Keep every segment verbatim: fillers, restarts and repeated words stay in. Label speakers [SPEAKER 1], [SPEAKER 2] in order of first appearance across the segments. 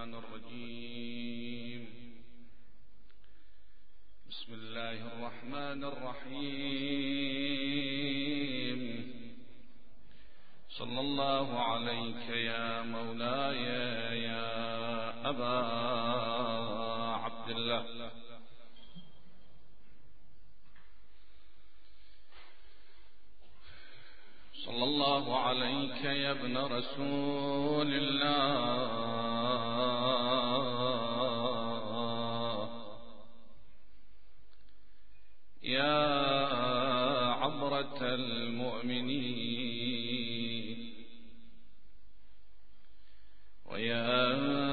[SPEAKER 1] الشيطان الرجيم. بسم الله الرحمن الرحيم. صلى الله عليك يا مولاي يا أبا عبد الله. صلى الله عليك يا ابن رسول الله، يا عبرة المؤمنين، ويا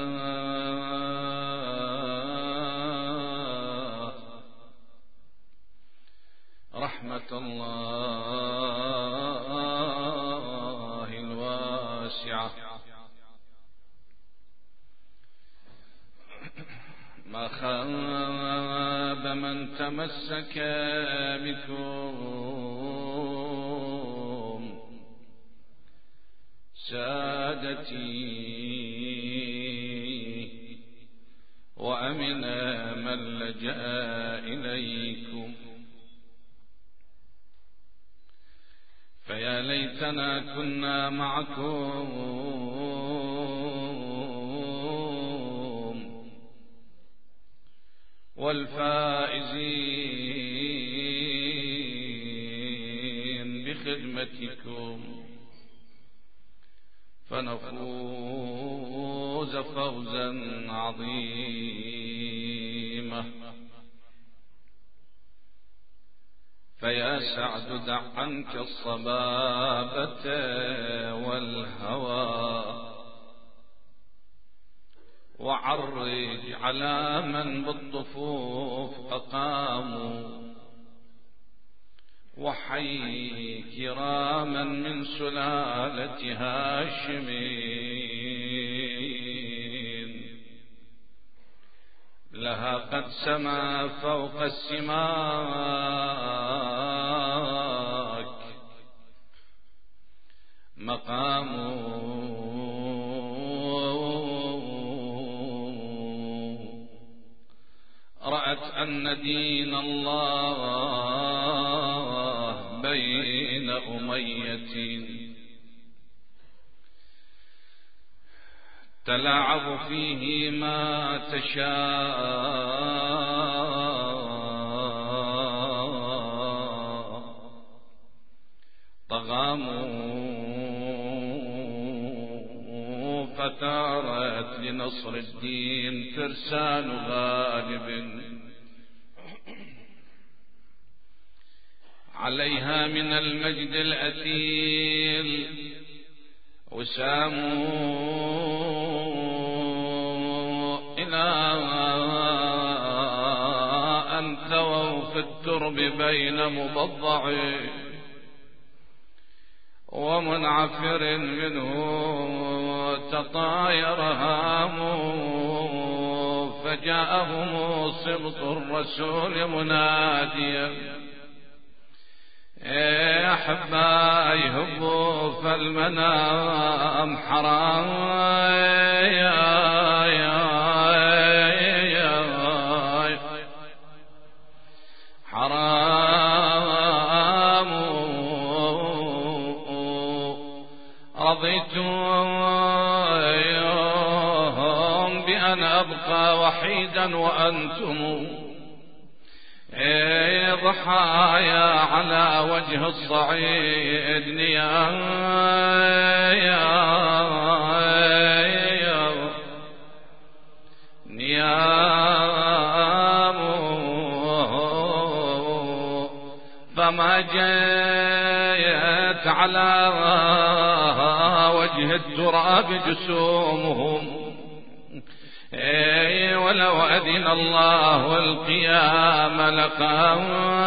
[SPEAKER 1] رحمة الله الواسعة. ما خاب من تمسك بكم سادتي، وأمن من لجأ إليكم. فيا ليتنا كنا معكم والفائزين بخدمتكم، فنفوز فوزا عظيما. فيا سعد دع عنك الصبابة والهوى، وعرج على من بالطفوف أقاموا، وحي كراما من سلالة هاشمين، لها قد سما فوق السماك مقام. رأت أن دين الله بين أمية، تلاعب فيه ما تشاء، طغاموا فتارت لنصر الدين فرسان غالب، عليها من المجد الأثيل وساموا، إلى أن ثووا في الترب بين مبضع ومنعفر منه تطاير هام، فجاءهم صبط الرسول مناديا، يا أحبائي هبوا فالمنام حرام، يا يا يا حرام. رضيت يوم بأن أبقى وحيدا وأنتم ضحايا على وجه الصعيد، نيام، فما جاءت على وجه التراب جسومهم، ولو أذن الله القيام لقام،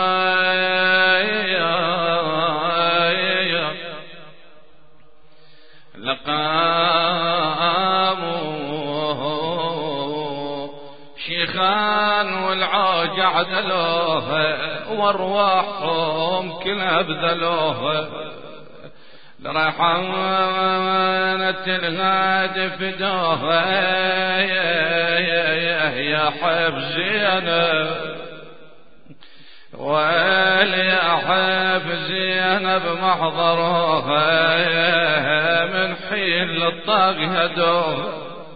[SPEAKER 1] لقاموا شيخان والعوج عدلوه، وارواحهم كلها بذلوه، ريحانة الهادف دوها يا حب زينب، ويل يا حب زينب محضروها من حين للطاق هدوها،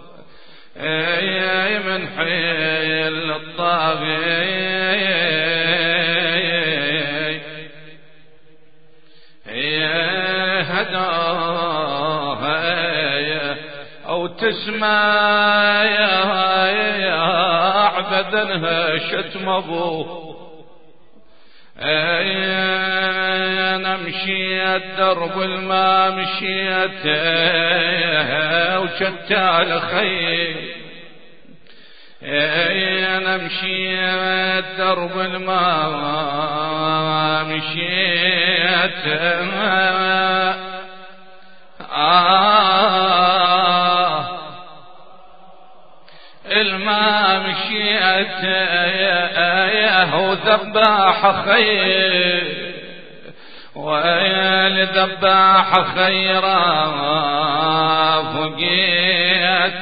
[SPEAKER 1] من حين للطاق هدوها، أو تسمع يا عبدنها شتم أبوه. انا مشيت درب الما مشيت وشتال خير، انا مشيت درب الما مشيت آه الما مشيت ياهو ذباح خير، ويل ذباح خيرا فقيت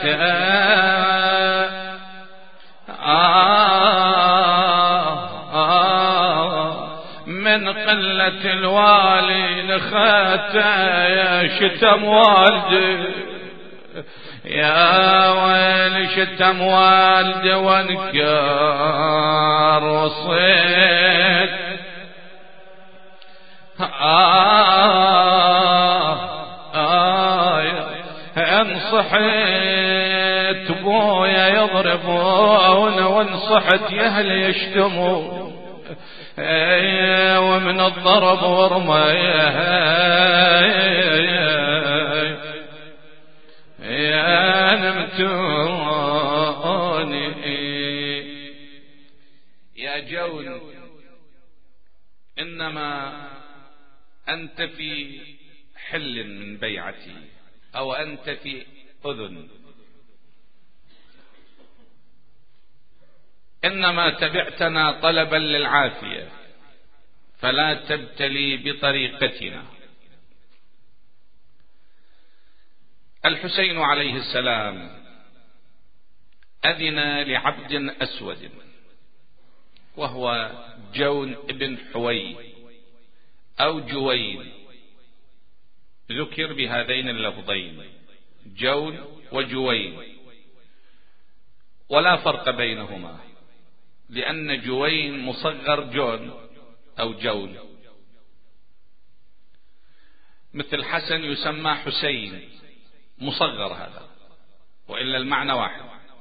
[SPEAKER 1] آه آه من قلة الوالي لخاته شتم والدي، يا ويل شتم والدي وانكار وصيت آه آه انصحت بويا يضربون وانصحت يهل يشتمون، ومن الضرب ورمى يا نمتوني يا جون، إنما أنت في حل من بيعتي أو أنت في أذن، إنما تبعتنا طلبا للعافية فلا تبتلي بطريقتنا. الحسين عليه السلام أذن لعبد أسود وهو جون ابن حوي أو جوين، ذكر بهذين اللفظين جون وجوين، ولا فرق بينهما، لأن جوين مصغر جون أو جون، مثل حسن يسمى حسين مصغر هذا، وإلا المعنى واحد.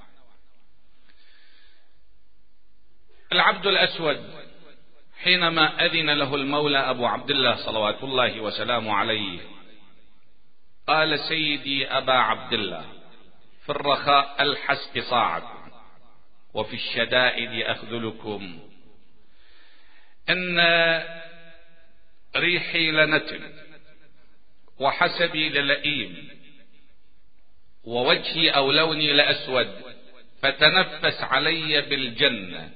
[SPEAKER 1] العبد الأسود حينما أذن له المولى أبو عبد الله صلوات الله وسلامه عليه قال: سيدي أبا عبد الله، في الرخاء ألحس إصاعكم وفي الشدائد أخذلكم، إن ريحي لنتن وحسبي للئيم ووجهي أو لوني لأسود، فتنفس علي بالجنة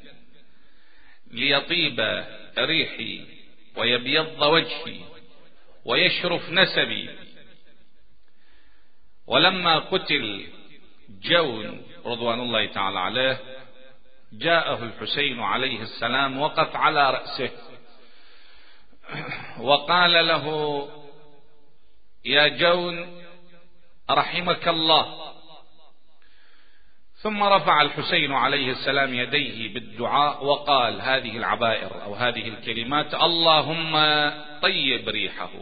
[SPEAKER 1] ليطيب ريحي ويبيض وجهي ويشرف نسبي. ولما قتل جون رضوان الله تعالى عليه جاءه الحسين عليه السلام، وقف على رأسه وقال له: يا جون رحمك الله. ثم رفع الحسين عليه السلام يديه بالدعاء وقال هذه العبائر أو هذه الكلمات: اللهم طيب ريحه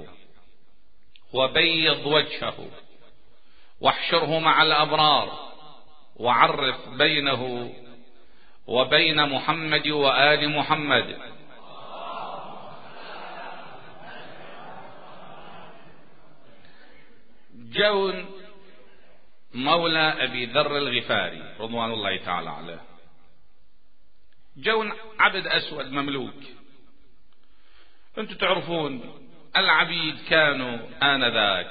[SPEAKER 1] وبيض وجهه واحشره مع الأبرار وعرف بينه وبين محمد وآل محمد. جون مولى أبي ذر الغفاري رضوان الله تعالى عليه، جون عبد أسود مملوك. أنتم تعرفون العبيد كانوا آنذاك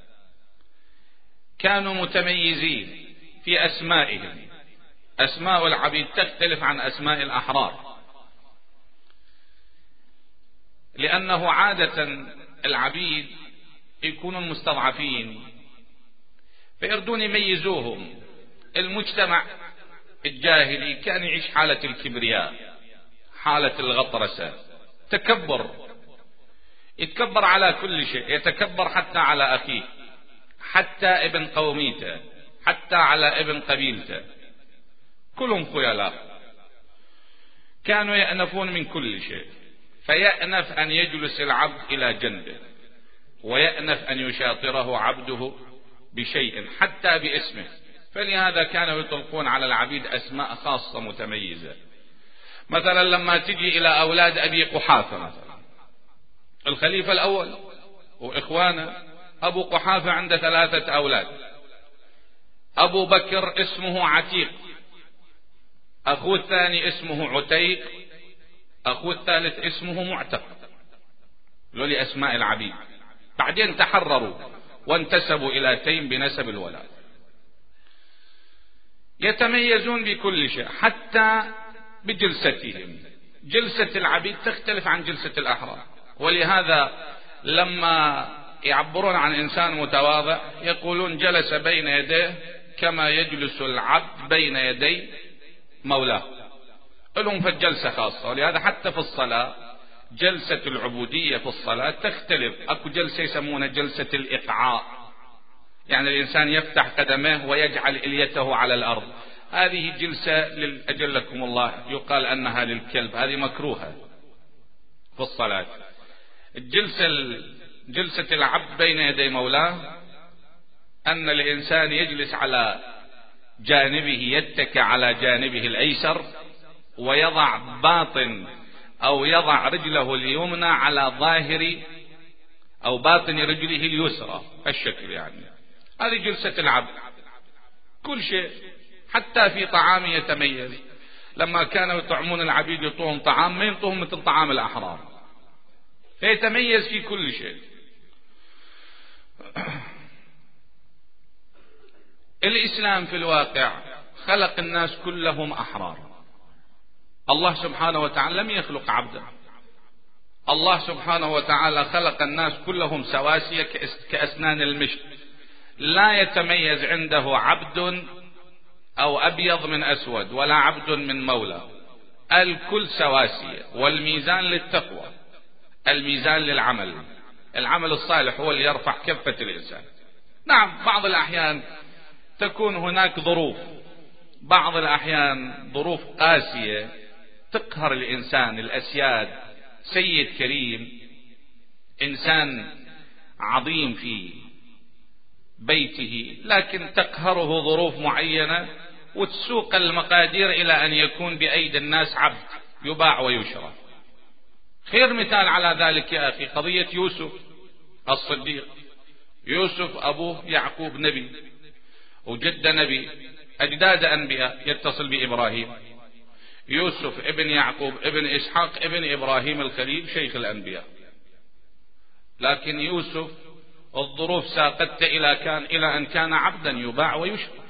[SPEAKER 1] كانوا متميزين في أسمائهم، أسماء العبيد تختلف عن أسماء الأحرار، لأنه عادة العبيد يكونون مستضعفين، فيردون يميزوهم. المجتمع الجاهلي كان يعيش حالة الكبرياء، حالة الغطرسة، تكبر، يتكبر على كل شيء، يتكبر حتى على أخيه، حتى ابن قوميته، حتى على ابن قبيلته، كلهم خيلاء. كانوا يأنفون من كل شيء، فيأنف أن يجلس العبد إلى جنبه، ويأنف أن يشاطره عبده بشيء حتى باسمه. فلهذا كانوا يطلقون على العبيد أسماء خاصة متميزة. مثلا لما تجي إلى أولاد أبي قحافة، مثلا الخليفة الأول وإخوانه، أبو قحافة عنده ثلاثة أولاد. أبو بكر اسمه عتيق، أخوه الثاني اسمه عتيق، أخوه الثالث اسمه معتق. لولي أسماء العبيد. بعدين تحرروا وانتسبوا إلى تيم بنسب الولاء. يتميزون بكل شيء حتى بجلستهم. جلسة العبيد تختلف عن جلسة الأحرار. ولهذا لما يعبرون عن إنسان متواضع يقولون جلس بين يديه كما يجلس العبد بين يدي مولاه. لهم في الجلسة خاصة. ولهذا حتى في الصلاة جلسة العبودية في الصلاة تختلف. أكو جلسة يسمونها جلسة الإقعاء، يعني الإنسان يفتح قدمه ويجعل إليته على الأرض. هذه جلسة أجلكم الله يقال أنها للكلب، هذه مكروهة في الصلاة. الجلسة جلسة العبد بين يدي مولاه أن الإنسان يجلس على جانبه، يتكى على جانبه الأيسر، ويضع باطن أو يضع رجله اليمنى على ظاهر أو باطن رجله اليسرى، الشكل يعني. هذه جلسة العبد. كل شيء حتى في طعام يتميز. لما كانوا يطعمون العبيد يطوهم طعام ما ينطوهم مثل طعام الأحرار، فيتميز في كل شيء. الإسلام في الواقع خلق الناس كلهم أحرار. الله سبحانه وتعالى لم يخلق عبدا. الله سبحانه وتعالى خلق الناس كلهم سواسية كأسنان المشط، لا يتميز عنده عبد أو أبيض من أسود ولا عبد من مولى، الكل سواسية. والميزان للتقوى، الميزان للعمل. العمل الصالح هو اللي يرفع كفة الإنسان. نعم بعض الأحيان تكون هناك ظروف، بعض الأحيان ظروف قاسية تقهر الإنسان. الأسياد، سيد كريم، إنسان عظيم في بيته، لكن تقهره ظروف معينة وتسوق المقادير إلى أن يكون بأيدي الناس عبد يباع ويشرى. خير مثال على ذلك يا أخي قضية يوسف الصديق. يوسف أبوه يعقوب نبي وجد نبي، أجداد أنبياء، يتصل بإبراهيم. يوسف ابن يعقوب ابن إسحاق ابن إبراهيم الخليل شيخ الأنبياء. لكن يوسف الظروف ساقته إلى كان إلى أن كان عبدا يباع ويشرى.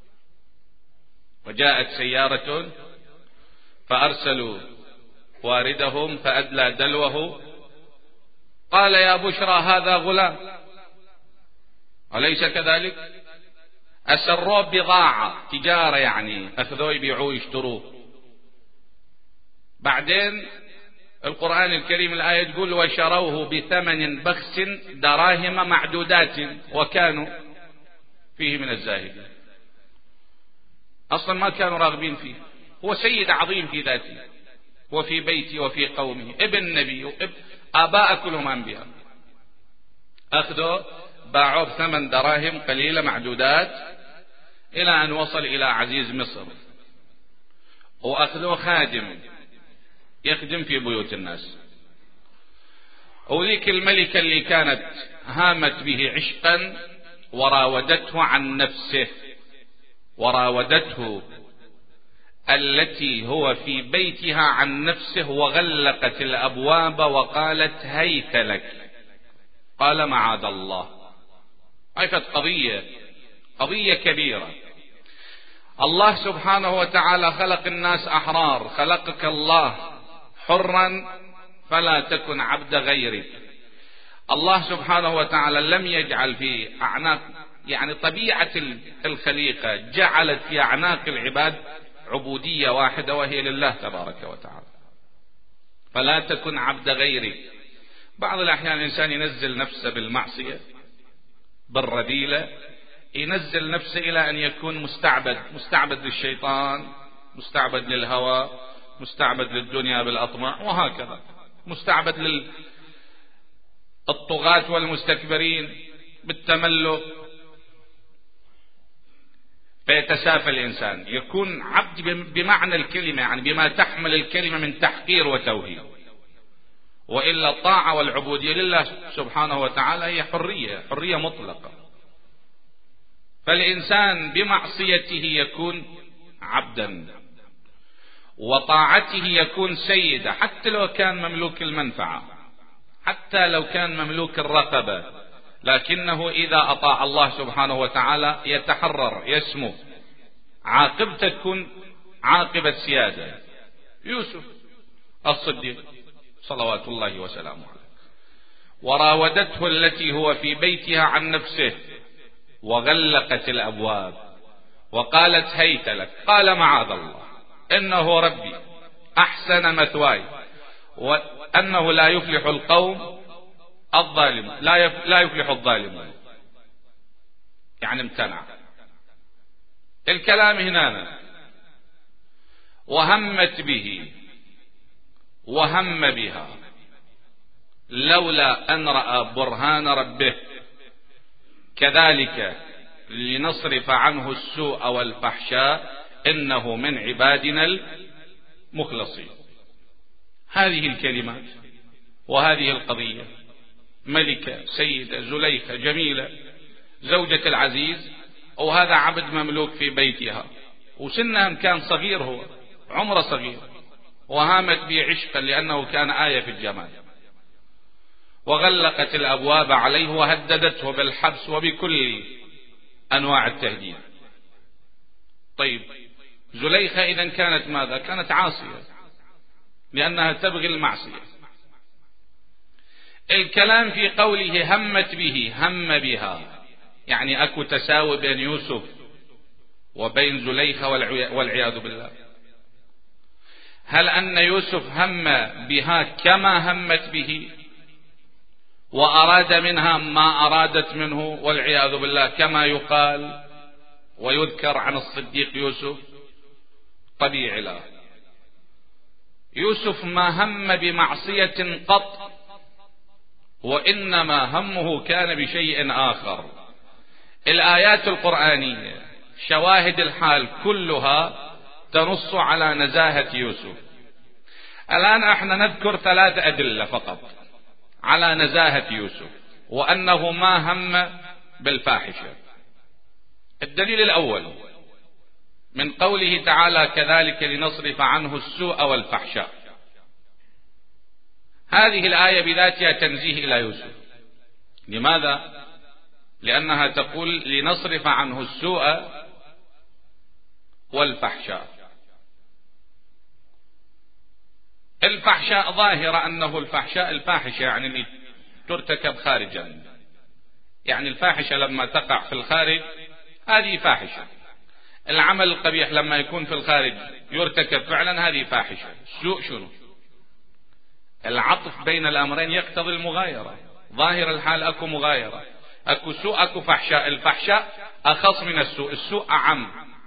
[SPEAKER 1] وجاءت سيارة فأرسلوا واردهم فأدلى دلوه، قال يا بشرى هذا غلام، أليس كذلك؟ أسروه بضاعة تجارة، يعني أخذوه يبيعوه يشتروه. بعدين القرآن الكريم الآية تقول وشروه بثمن بخس دراهم معدودات وكانوا فيه من الزاهدين. أصلا ما كانوا راغبين فيه. هو سيد عظيم في ذاته وفي بيته وفي قومه، ابن نبي وابن آباء كلهم أنبياء. أخذوا باعوه بثمن دراهم قليلة معدودات إلى أن وصل إلى عزيز مصر، وأخذوه خادم يخدم في بيوت الناس. وذيك الملكة اللي كانت هامت به عشقا وراودته عن نفسه، وراودته التي هو في بيتها عن نفسه، وغلقت الأبواب وقالت هيت لك، قال معاذ الله. عرفت قضية قضية كبيرة. الله سبحانه وتعالى خلق الناس أحرار. خلقك الله حرا فلا تكن عبد غيرك. الله سبحانه وتعالى لم يجعل في أعناق، يعني طبيعة الخليقة جعلت في أعناق العباد عبودية واحدة وهي لله تبارك وتعالى. فلا تكن عبد غيرك. بعض الأحيان الإنسان ينزل نفسه بالمعصية بالرذيلة، ينزل نفسه إلى أن يكون مستعبد، مستعبد للشيطان، مستعبد للهوى، مستعبد للدنيا بالأطماع، وهكذا مستعبد للطغاة والمستكبرين بالتملك. فيتسافى الإنسان، يكون عبد بمعنى الكلمة، يعني بما تحمل الكلمة من تحقير وتوهين. وإلا الطاعة والعبودية لله سبحانه وتعالى هي حرية، حرية مطلقة. فالإنسان بمعصيته يكون عبدا، وطاعته يكون سيدا، حتى لو كان مملوك المنفعة، حتى لو كان مملوك الرقبة، لكنه إذا أطاع الله سبحانه وتعالى يتحرر، يسمو، عاقبته تكون عاقبة سيادة. يوسف الصديق صلوات الله وسلامه عليه، وراودته التي هو في بيتها عن نفسه وغلقت الأبواب وقالت هيت لك، قال معاذ الله إنه ربي أحسن مثواي وأنه لا يفلح القوم الظالمون، لا يفلح الظالمون، يعني امتنع. الكلام هنا وهمت به وهم بها لولا أن رأى برهان ربه كذلك لنصرف عنه السوء والفحشاء إنه من عبادنا المخلصين. هذه الكلمات وهذه القضية، ملكة سيدة زليخة جميلة زوجة العزيز، وهذا عبد مملوك في بيتها، وسنها كان صغير، هو عمره صغير، وهامت به عشقا لأنه كان آية في الجمال، وغلقت الأبواب عليه وهددته بالحبس وبكل أنواع التهديد. طيب زليخة إذن كانت ماذا؟ كانت عاصية لأنها تبغي المعصية. الكلام في قوله همت به، هم بها، يعني أكو تساوي بين يوسف وبين زليخة والعياذ بالله. هل أن يوسف هم بها كما همت به وأراد منها ما أرادت منه والعياذ بالله كما يقال ويذكر عن الصديق يوسف؟ طبيعي لا. يوسف ما هم بمعصية قط، وإنما همه كان بشيء آخر. الآيات القرآنية شواهد الحال كلها تنص على نزاهة يوسف. الآن احنا نذكر ثلاث أدلة فقط على نزاهة يوسف وأنه ما هم بالفاحشة. الدليل الأول من قوله تعالى كذلك لنصرف عنه السوء والفحشاء. هذه الآية بذاتها تنزيه إلى يوسف. لماذا؟ لأنها تقول لنصرف عنه السوء والفحشاء. الفحشاء ظاهرة أنه الفحشاء الفاحشة يعني اللي ترتكب خارجا، يعني الفاحشة لما تقع في الخارج هذه فاحشة. العمل القبيح لما يكون في الخارج يرتكب فعلا هذه فاحشة. السوء شنو؟ العطف بين الأمرين يقتضي المغايرة. ظاهر الحال أكو مغايرة، أكو سوء أكو فحشاء. الفحشاء أخص من السوء، السوء أعم،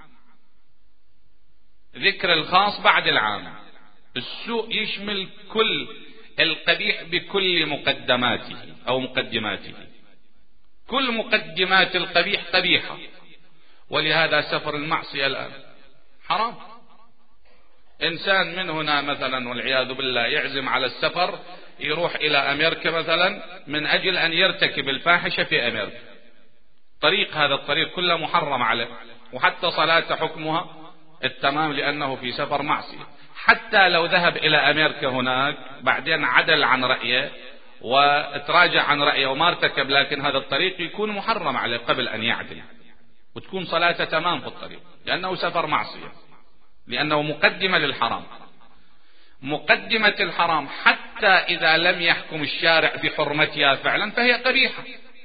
[SPEAKER 1] ذكر الخاص بعد العام. السوء يشمل كل القبيح بكل مقدماته أو مقدماته، كل مقدمات القبيح قبيحة. ولهذا سفر المعصية الآن حرام. إنسان من هنا مثلا والعياذ بالله يعزم على السفر، يروح إلى أمريكا مثلا من أجل أن يرتكب الفاحشة في أمريكا. طريق هذا الطريق كله محرم عليه، وحتى صلاة حكمها التمام لأنه في سفر معصية. حتى لو ذهب إلى أمريكا هناك بعدين عدل عن رأيه وتراجع عن رأيه وما ارتكب، لكن هذا الطريق يكون محرم عليه قبل أن يعدل، وتكون صلاته تمام في الطريق لأنه سفر معصية، لأنه مقدمة للحرام. مقدمة الحرام حتى حتى إذا لم يحكم الشارع بحرمتها فعلا فهي قبيحة،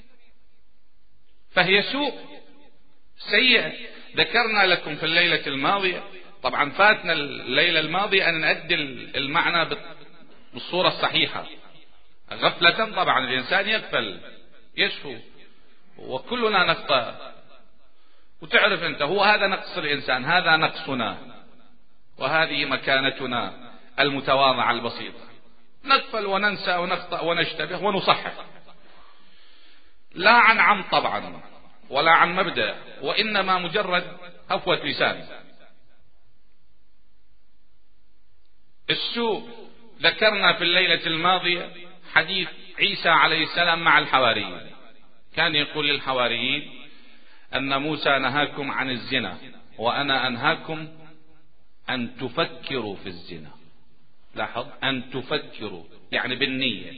[SPEAKER 1] فهي سوء سيئة. ذكرنا لكم في الليلة الماضية، طبعا فاتنا الليلة الماضية أن نؤدي المعنى بالصورة الصحيحة، غفلة طبعا الإنسان يغفل يشفو وكلنا نخطأ، وتعرف أنت هو هذا نقص الإنسان، هذا نقصنا وهذه مكانتنا المتواضعة البسيطة، نغفل وننسى ونخطأ ونشتبه ونصحح، لا عن عم طبعا ولا عن مبدأ، وإنما مجرد هفوة لسان. السوء ذكرنا في الليلة الماضية حديث عيسى عليه السلام مع الحواريين، كان يقول للحواريين أن موسى نهاكم عن الزنا وأنا أنهاكم أن تفكروا في الزنا. لاحظ، أن تفكروا يعني بالنية.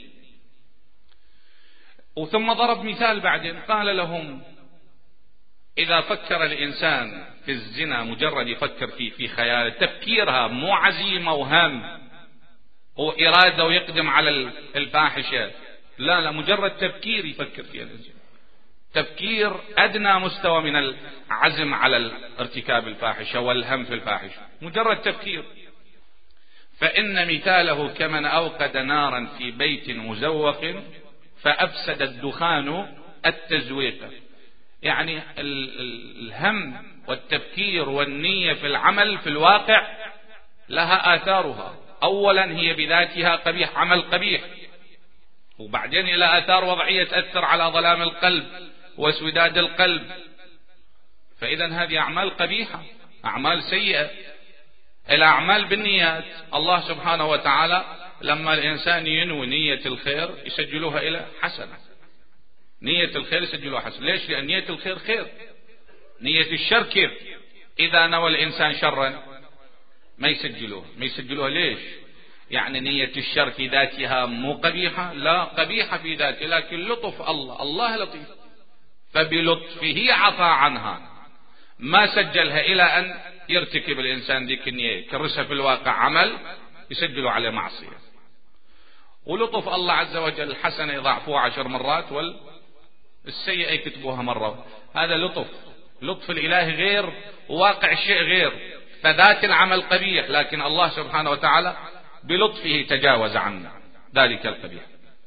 [SPEAKER 1] وثم ضرب مثال بعدين قال لهم إذا فكر الإنسان في الزنا مجرد يفكر فيه في خياله، تفكيرها مو عزيمة وهم وإرادة ويقدم على الفاحشة، لا لا، مجرد تفكير يفكر فيه الإنسان، تفكير أدنى مستوى من العزم على ارتكاب الفاحشة والهم في الفاحشة، مجرد تفكير. فإن مثاله كمن أوقد نارا في بيت مزوق فأفسد الدخان التزويق. يعني الهم والتفكير والنية في العمل في الواقع لها آثارها، أولا هي بذاتها قبيح، عمل قبيح، وبعدين إلى آثار وضعية تأثر على ظلام القلب واسوداد القلب. فإذا هذه أعمال قبيحة، أعمال سيئة. الأعمال بالنيات، الله سبحانه وتعالى لما الإنسان ينوي نية الخير يسجلوها إلى حسنة، نية الخير يسجلوها حسنة. ليش؟ لأن نية الخير خير. نية الشر كيف؟ إذا نوى الإنسان شرا ما يسجلوها، ما يسجلوها. ليش؟ يعني نية الشر في ذاتها مو قبيحة، لا، قبيحة في ذاتها، لكن لطف الله، الله لطيف فبلطفه عفى عنها، ما سجلها إلى أن يرتكب الإنسان ذيك النية، يكرسها في الواقع عمل يسجلوا عليه معصية. ولطف الله عز وجل الحسنة يضاعفوها عشر مرات والسيئة يكتبوها مرة، هذا لطف. لطف الإله غير وواقع الشيء غير، فذات العمل قبيح لكن الله سبحانه وتعالى بلطفه تجاوز عنا ذلك القبيح.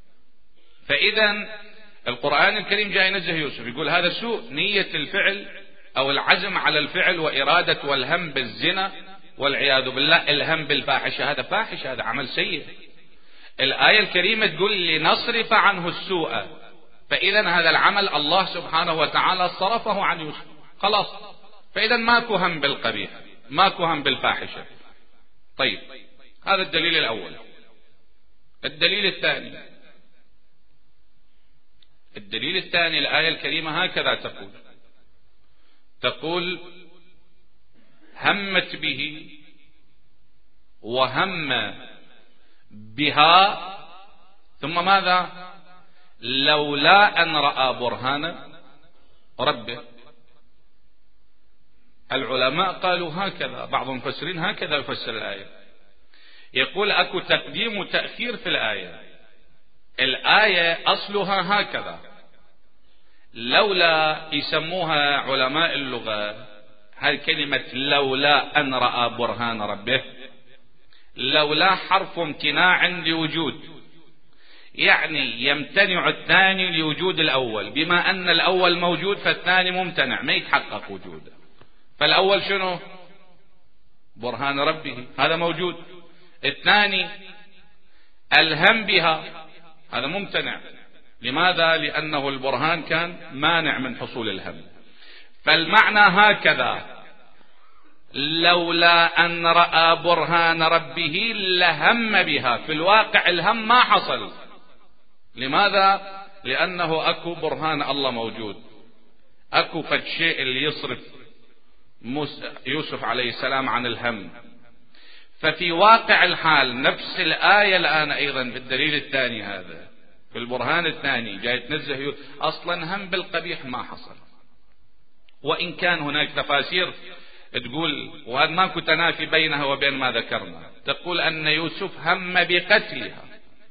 [SPEAKER 1] فإذا القرآن الكريم جاء ينزه يوسف يقول هذا سوء، نية الفعل أو العزم على الفعل وإرادة والهم بالزنا والعياذ بالله، الهم بالفاحشة، هذا فاحش، هذا عمل سيء. الآية الكريمة تقول لنصرف عنه السوء، فإذا هذا العمل الله سبحانه وتعالى صرفه عن يوسف خلاص، فإذا ماكو هم بالقبيح، ماكو هم بالفاحشة. طيب، هذا الدليل الأول. الدليل الثاني، الدليل الثاني الآية الكريمة هكذا تقول تقول همت به وهم بها ثم ماذا؟ لولا أن رأى برهان ربه. العلماء قالوا هكذا، بعض المفسرين هكذا يفسر الآية، يقول أكو تقديم وتأخير في الآية. الآية أصلها هكذا، لولا يسموها علماء اللغة هذه كلمة لولا أن رأى برهان ربه، لولا حرف امتناع لوجود، يعني يمتنع الثاني لوجود الأول، بما أن الأول موجود فالثاني ممتنع ما يتحقق وجوده. فالأول شنو؟ برهان ربه، هذا موجود. الثاني الهم بها، هذا ممتنع. لماذا؟ لأنه البرهان كان مانع من حصول الهم. فالمعنى هكذا، لولا أن رأى برهان ربه لهم بها، في الواقع الهم ما حصل. لماذا؟ لأنه أكو برهان الله موجود، أكو فد شيء اللي يصرف يوسف عليه السلام عن الهم. ففي واقع الحال نفس الآية الآن أيضا في الدليل الثاني هذا، في البرهان الثاني جاي تنزه أصلا هم بالقبيح ما حصل. وإن كان هناك تفاسير تقول، وهذا ماكو تنافي بينها وبين ما ذكرنا، تقول أن يوسف هم بقتلها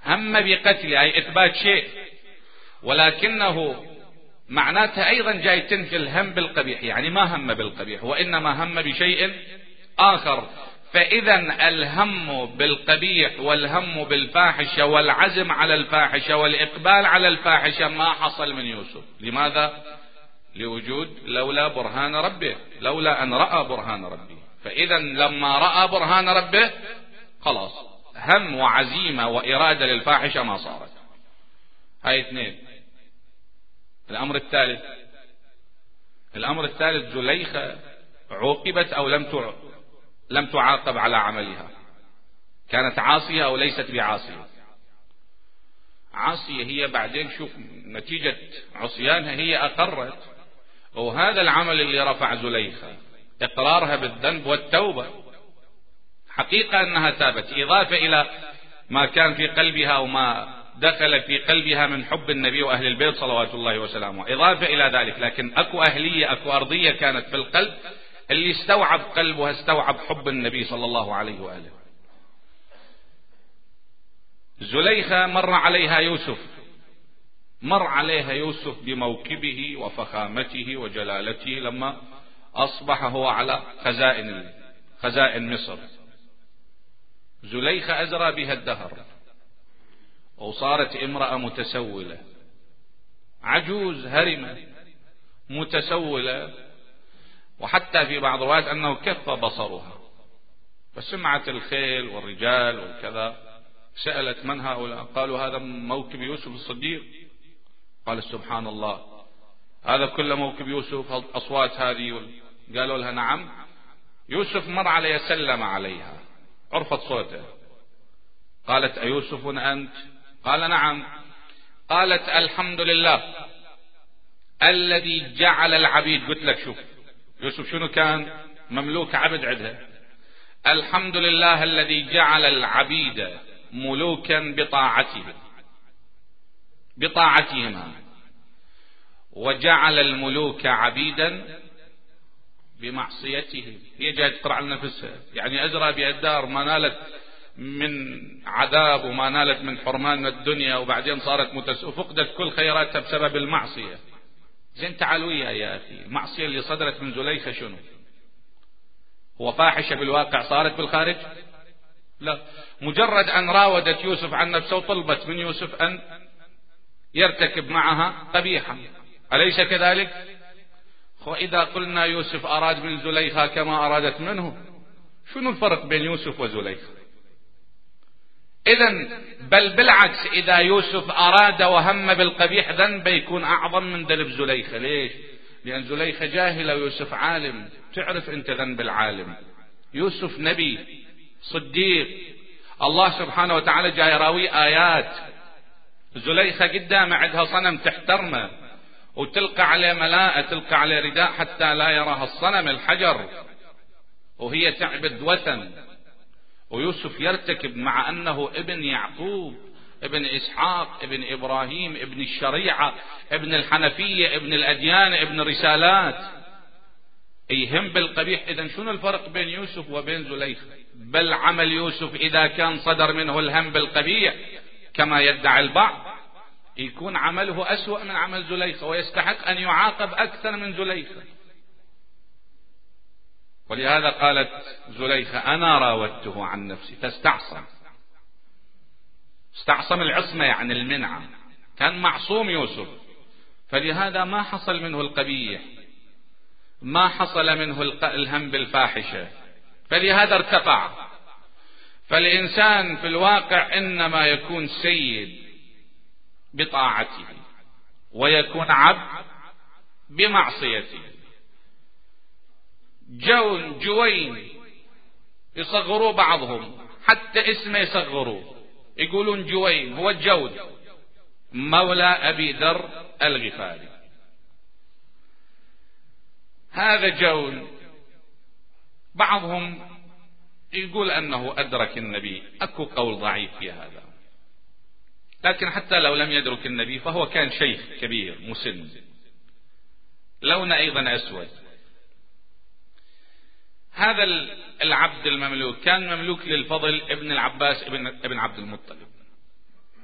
[SPEAKER 1] هم بقتل أي إثبات شيء، ولكنه معناتها أيضا جاي تنفي الهم بالقبيح، يعني ما هم بالقبيح وإنما هم بشيء آخر. فإذا الهم بالقبيح والهم بالفاحشة والعزم على الفاحشة والإقبال على الفاحشة ما حصل من يوسف. لماذا؟ لوجود لولا برهان ربه، لولا أن رأى برهان ربه. فإذا لما رأى برهان ربه خلاص هم وعزيمة وإرادة للفاحشة ما صارت. هاي اثنين. الأمر الثالث، الأمر الثالث زليخة عوقبت أو لم تعاقب؟ لم تعاقب على عملها. كانت عاصية أو ليست بعاصية؟ عاصية هي. بعدين شوف نتيجة عصيانها هي أقرت، وهذا العمل اللي رفع زليخة إقرارها بالذنب والتوبة، حقيقة أنها تابت، إضافة إلى ما كان في قلبها وما دخل في قلبها من حب النبي وأهل البيت صلوات الله وسلامه، إضافة إلى ذلك. لكن أكو أهلية، أكو أرضية كانت في القلب، اللي استوعب قلبها استوعب حب النبي صلى الله عليه وآله. زليخة مر عليها يوسف، مر عليها يوسف بموكبه وفخامته وجلالته لما أصبح هو على خزائن خزائن مصر. زليخة أزرى بها الدهر، وصارت امرأة متسولة، عجوز هرمة متسولة، وحتى في بعض الروايات أنه كف بصرها، فسمعت الخيل والرجال والكذا، سألت من هؤلاء؟ قالوا هذا موكب يوسف الصديق. قال سبحان الله، هذا كل موكب يوسف؟ الأصوات هذه؟ قالوا لها نعم. يوسف مر عليها سلم عليها، عرفت صوته، قالت أيوسف أنت؟ قال نعم. قالت الحمد لله الذي جعل العبيد. قلت لك شوف يوسف شنو كان؟ مملوك عبد عندها. الحمد لله الذي جعل العبيد ملوكا بطاعته بطاعتهما، وجعل الملوك عبيدا بمعصيته. هي جاي تقرأ على نفسها، يعني أزرى بأدار ما نالت من عذاب وما نالت من حرمان الدنيا، وبعدين صارت متس... وفقدت كل خيراتها بسبب المعصية. زين تعالوا يا أخي، المعصية اللي صدرت من زليخة شنو؟ هو فاحشة بالواقع صارت بالخارج؟ لا، مجرد أن راودت يوسف عن نفسه وطلبت من يوسف أن يرتكب معها قبيحا، أليس كذلك؟ وإذا قلنا يوسف أراد من زليخة كما أرادت منه، شنو الفرق بين يوسف وزليخة؟ إذن بل بالعكس، إذا يوسف أراد وهم بالقبيح ذنب يكون أعظم من ذنب زليخة. ليش؟ لأن زليخة جاهلة ويوسف عالم. تعرف أنت ذنب العالم. يوسف نبي صديق، الله سبحانه وتعالى جاي يراوي آيات. زليخة قدام عندها صنم تحترمه وتلقى عليه ملاءة، تلقى عليه رداء حتى لا يراها الصنم الحجر، وهي تعبد وثن. ويوسف يرتكب مع أنه ابن يعقوب، ابن إسحاق، ابن إبراهيم، ابن الشريعة، ابن الحنفية، ابن الأديان، ابن الرسالات، يهم بالقبيح. إذن شنو الفرق بين يوسف وبين زليخة؟ بل عمل يوسف إذا كان صدر منه الهم بالقبيح كما يدعي البعض، يكون عمله أسوأ من عمل زليخة، ويستحق أن يعاقب أكثر من زليخة. ولهذا قالت زليخة أنا راودته عن نفسي، فاستعصم. استعصم العصمة يعني المنعة، كان معصوم يوسف، فلهذا ما حصل منه القبيح، ما حصل منه الهم بالفاحشة، فلهذا ارتفع. فالإنسان في الواقع إنما يكون سيد بطاعته، ويكون عبد بمعصيته. جون جوين يصغروا بعضهم، حتى اسمه يصغروا، يقولون جوين هو الجود مولى أبي ذر الغفاري. هذا جون بعضهم يقول أنه أدرك النبي، أكو قول ضعيف في هذا، لكن حتى لو لم يدرك النبي فهو كان شيخ كبير مسن، لونه أيضا أسود. هذا العبد المملوك كان مملوك للفضل ابن العباس ابن, ابن عبد المطلب.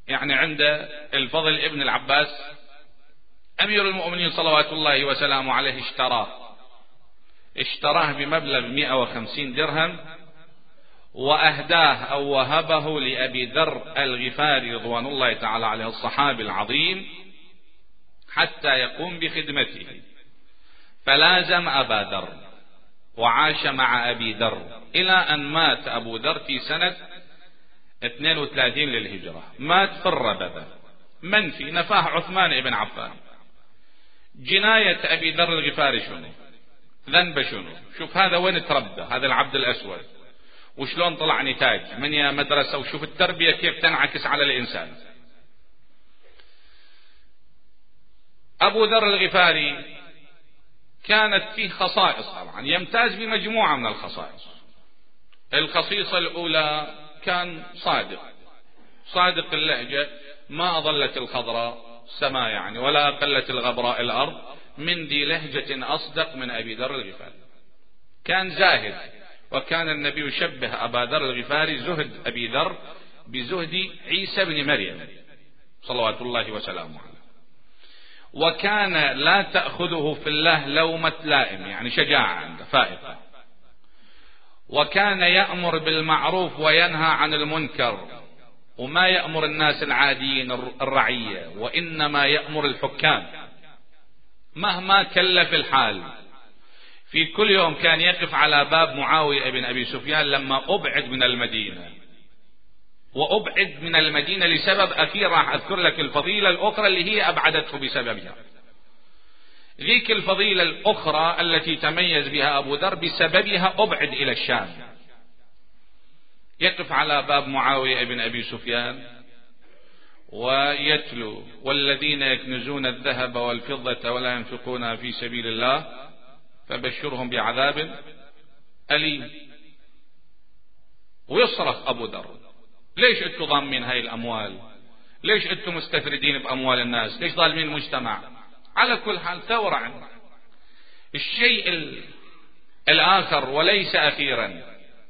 [SPEAKER 1] يعني عند الفضل ابن العباس أمير المؤمنين صلوات الله وسلامه عليه اشتراه اشتراه بمبلغ مئة وخمسين درهم، وأهداه أو وهبه لأبي ذر الغفاري رضوان الله تعالى عليه الصحابي العظيم حتى يقوم بخدمته، فلازم أبا ذر وعاش مع أبي ذر إلى أن مات أبو ذر في سنة اثنين وثلاثين للهجرة، مات في الربذة منفي، نفاه عثمان بن عفان. جناية أبي ذر الغفاري شنو؟ ذنب شنو؟ شوف هذا وين تربى هذا العبد الأسود، وشلون طلع نتاج من يا مدرسة، وشوف التربية كيف تنعكس على الإنسان. أبو ذر الغفاري كانت فيه خصائص، طبعا يمتاز بمجموعة من الخصائص. الخصيصة الأولى كان صادق، صادق اللهجة، ما أظلت الخضراء السماء يعني ولا أقلت الغبراء الأرض من ذي لهجة أصدق من أبي ذر الغفاري. كان زاهد، وكان النبي يشبه أبا ذر الغفاري زهد أبي ذر بزهد عيسى بن مريم صلوات الله وسلامه عليه. وكان لا تأخذه في الله لومة لائم، يعني شجاعة عنده فائقة. وكان يأمر بالمعروف وينهى عن المنكر، وما يأمر الناس العاديين الرعية، وإنما يأمر الحكام مهما كلف الحال. في كل يوم كان يقف على باب معاوية بن أبي سفيان لما أبعد من المدينة، وأبعد من المدينة لسبب أخير راح أذكر لك الفضيلة الأخرى اللي هي أبعدته بسببها. ذيك الفضيلة الأخرى التي تميز بها أبو ذر بسببها أبعد إلى الشام. يقف على باب معاوية بن أبي سفيان ويتلو: والذين يكنزون الذهب والفضة ولا ينفقونها في سبيل الله فبشرهم بعذاب أليم. ويصرخ أبو ذر: ليش أنتم ضامين هاي الأموال؟ ليش أنتم مستفردين بأموال الناس؟ ليش ظالمين المجتمع؟ على كل حال ثورة عنه. الشيء الآخر وليس أخيرا،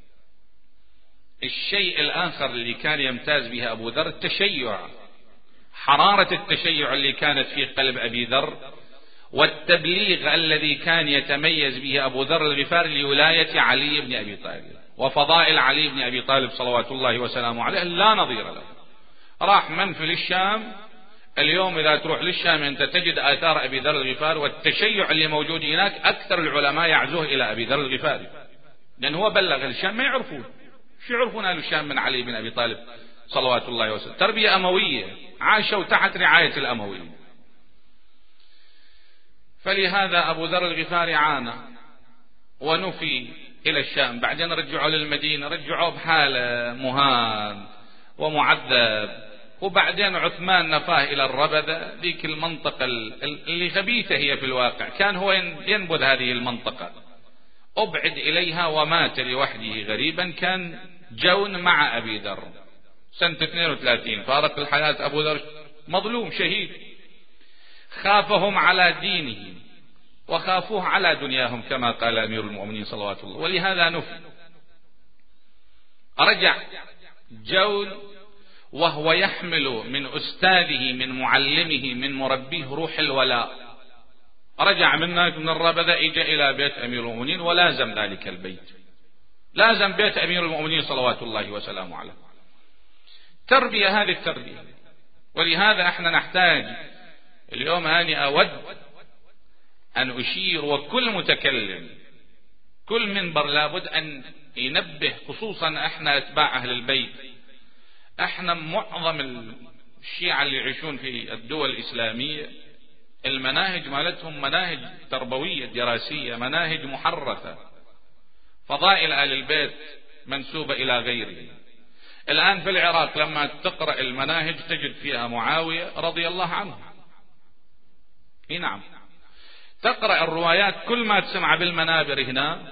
[SPEAKER 1] الشيء الآخر اللي كان يمتاز به أبو ذر التشيع، حرارة التشيع اللي كانت في قلب أبي ذر، والتبليغ الذي كان يتميز به أبو ذر الغفاري لولاية علي بن أبي طالب وفضائل علي بن أبي طالب صلوات الله وسلامه عليه لا نظير له. راح منفي للشام، اليوم إذا تروح للشام أنت تجد آثار أبي ذر الغفاري، والتشيع اللي موجود هناك أكثر العلماء يعزوه إلى أبي ذر الغفاري، لأن هو بلغ الشام ما يعرفون شو يعرفون أهل الشام من علي بن أبي طالب صلوات الله وسلامه. تربية أموية، عاشوا تحت رعاية الأمويين. فلهذا أبو ذر الغفاري عانى ونفي إلى الشام، بعدين رجعوا للمدينة، رجعوا بحالة مهان ومعذب، وبعدين عثمان نفاه إلى الربذة، ذيك المنطقة اللي خبيثة هي في الواقع، كان هو ينبذ هذه المنطقة، أبعد إليها ومات لوحده غريبا. كان جون مع أبي ذر سنة اثنين وثلاثين، فارق الحياة أبو ذر مظلوم شهيد. خافهم على دينه وخافوه على دنياهم كما قال أمير المؤمنين صلوات الله، ولهذا نفي. رجع جون وهو يحمل من أستاذه من معلمه من مربيه روح الولاء، رجع منك من الربذة إجا إلى بيت أمير المؤمنين ولازم ذلك البيت، لازم بيت أمير المؤمنين صلوات الله وسلامه عليه. تربية، هذه التربية. ولهذا احنا نحتاج اليوم، هاني أود أن أشير، وكل متكلم كل منبر لابد أن ينبه، خصوصا احنا أتباع أهل البيت. احنا معظم الشيعة اللي يعيشون في الدول الإسلامية المناهج مالتهم مناهج تربوية دراسية، مناهج محرفة، فضائل آل البيت منسوبة إلى غيره. الآن في العراق لما تقرأ المناهج تجد فيها معاوية رضي الله عنه. اي نعم، تقرأ الروايات كل ما تسمع بالمنابر هنا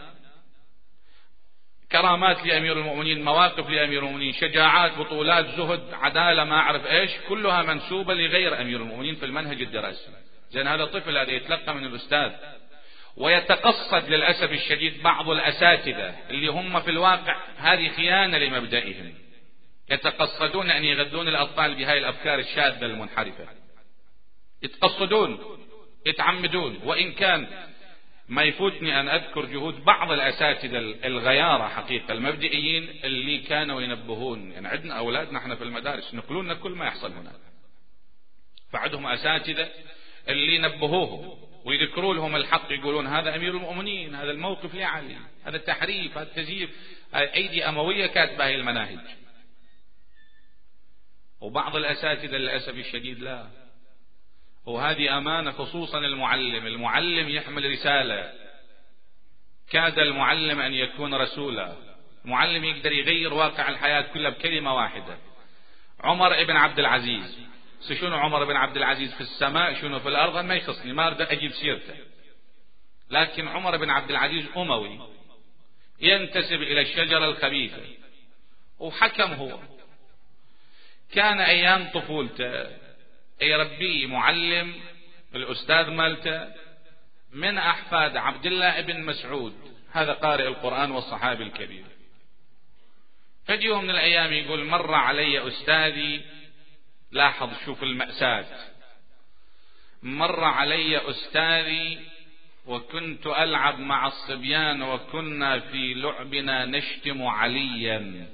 [SPEAKER 1] كرامات لأمير المؤمنين، مواقف لأمير المؤمنين، شجاعات، بطولات، زهد، عدالة، ما أعرف إيش، كلها منسوبة لغير أمير المؤمنين في المنهج الدراسي. زين هذا طفل هذا يتلقى من الأستاذ، ويتقصد للأسف الشديد بعض الأساتذة اللي هم في الواقع هذه خيانة لمبدئهم، يتقصدون أن يغذون الأطفال بهذه الأفكار الشاذة المنحرفة، يتقصدون يتعمدون. وإن كان ما يفوتني أن أذكر جهود بعض الأساتذة الغيارة حقيقة المبدئيين اللي كانوا ينبهون، يعني عندنا أولادنا احنا في المدارس ينقلون كل ما يحصل هناك، فعندهم أساتذة اللي نبهوهم ويذكروا لهم الحق، يقولون هذا أمير المؤمنين، هذا الموقف لعلي، هذا التحريف، هذا التزييف، أيدي أموية كاتبة هذه المناهج. وبعض الأساتذة للأسف الشديد لا، وهذه أمانة خصوصا المعلم. المعلم يحمل رسالة، كاد المعلم أن يكون رسولا. المعلم يقدر يغير واقع الحياة كلها بكلمة واحدة. عمر ابن عبد العزيز، شنو عمر بن عبد العزيز في السماء شنو في الأرض ما يخصني، ما أريد أجيب سيرته، لكن عمر بن عبد العزيز أموي ينتسب إلى الشجرة الخبيثة، وحكم هو. كان أيام طفولته يربيه معلم الأستاذ مالته من أحفاد عبد الله بن مسعود، هذا قارئ القرآن والصحابي الكبير. فجي يوم من الأيام يقول مر علي أستاذي، لاحظ شوف المأساة، مر علي أستاذي وكنت ألعب مع الصبيان وكنا في لعبنا نشتم عليا.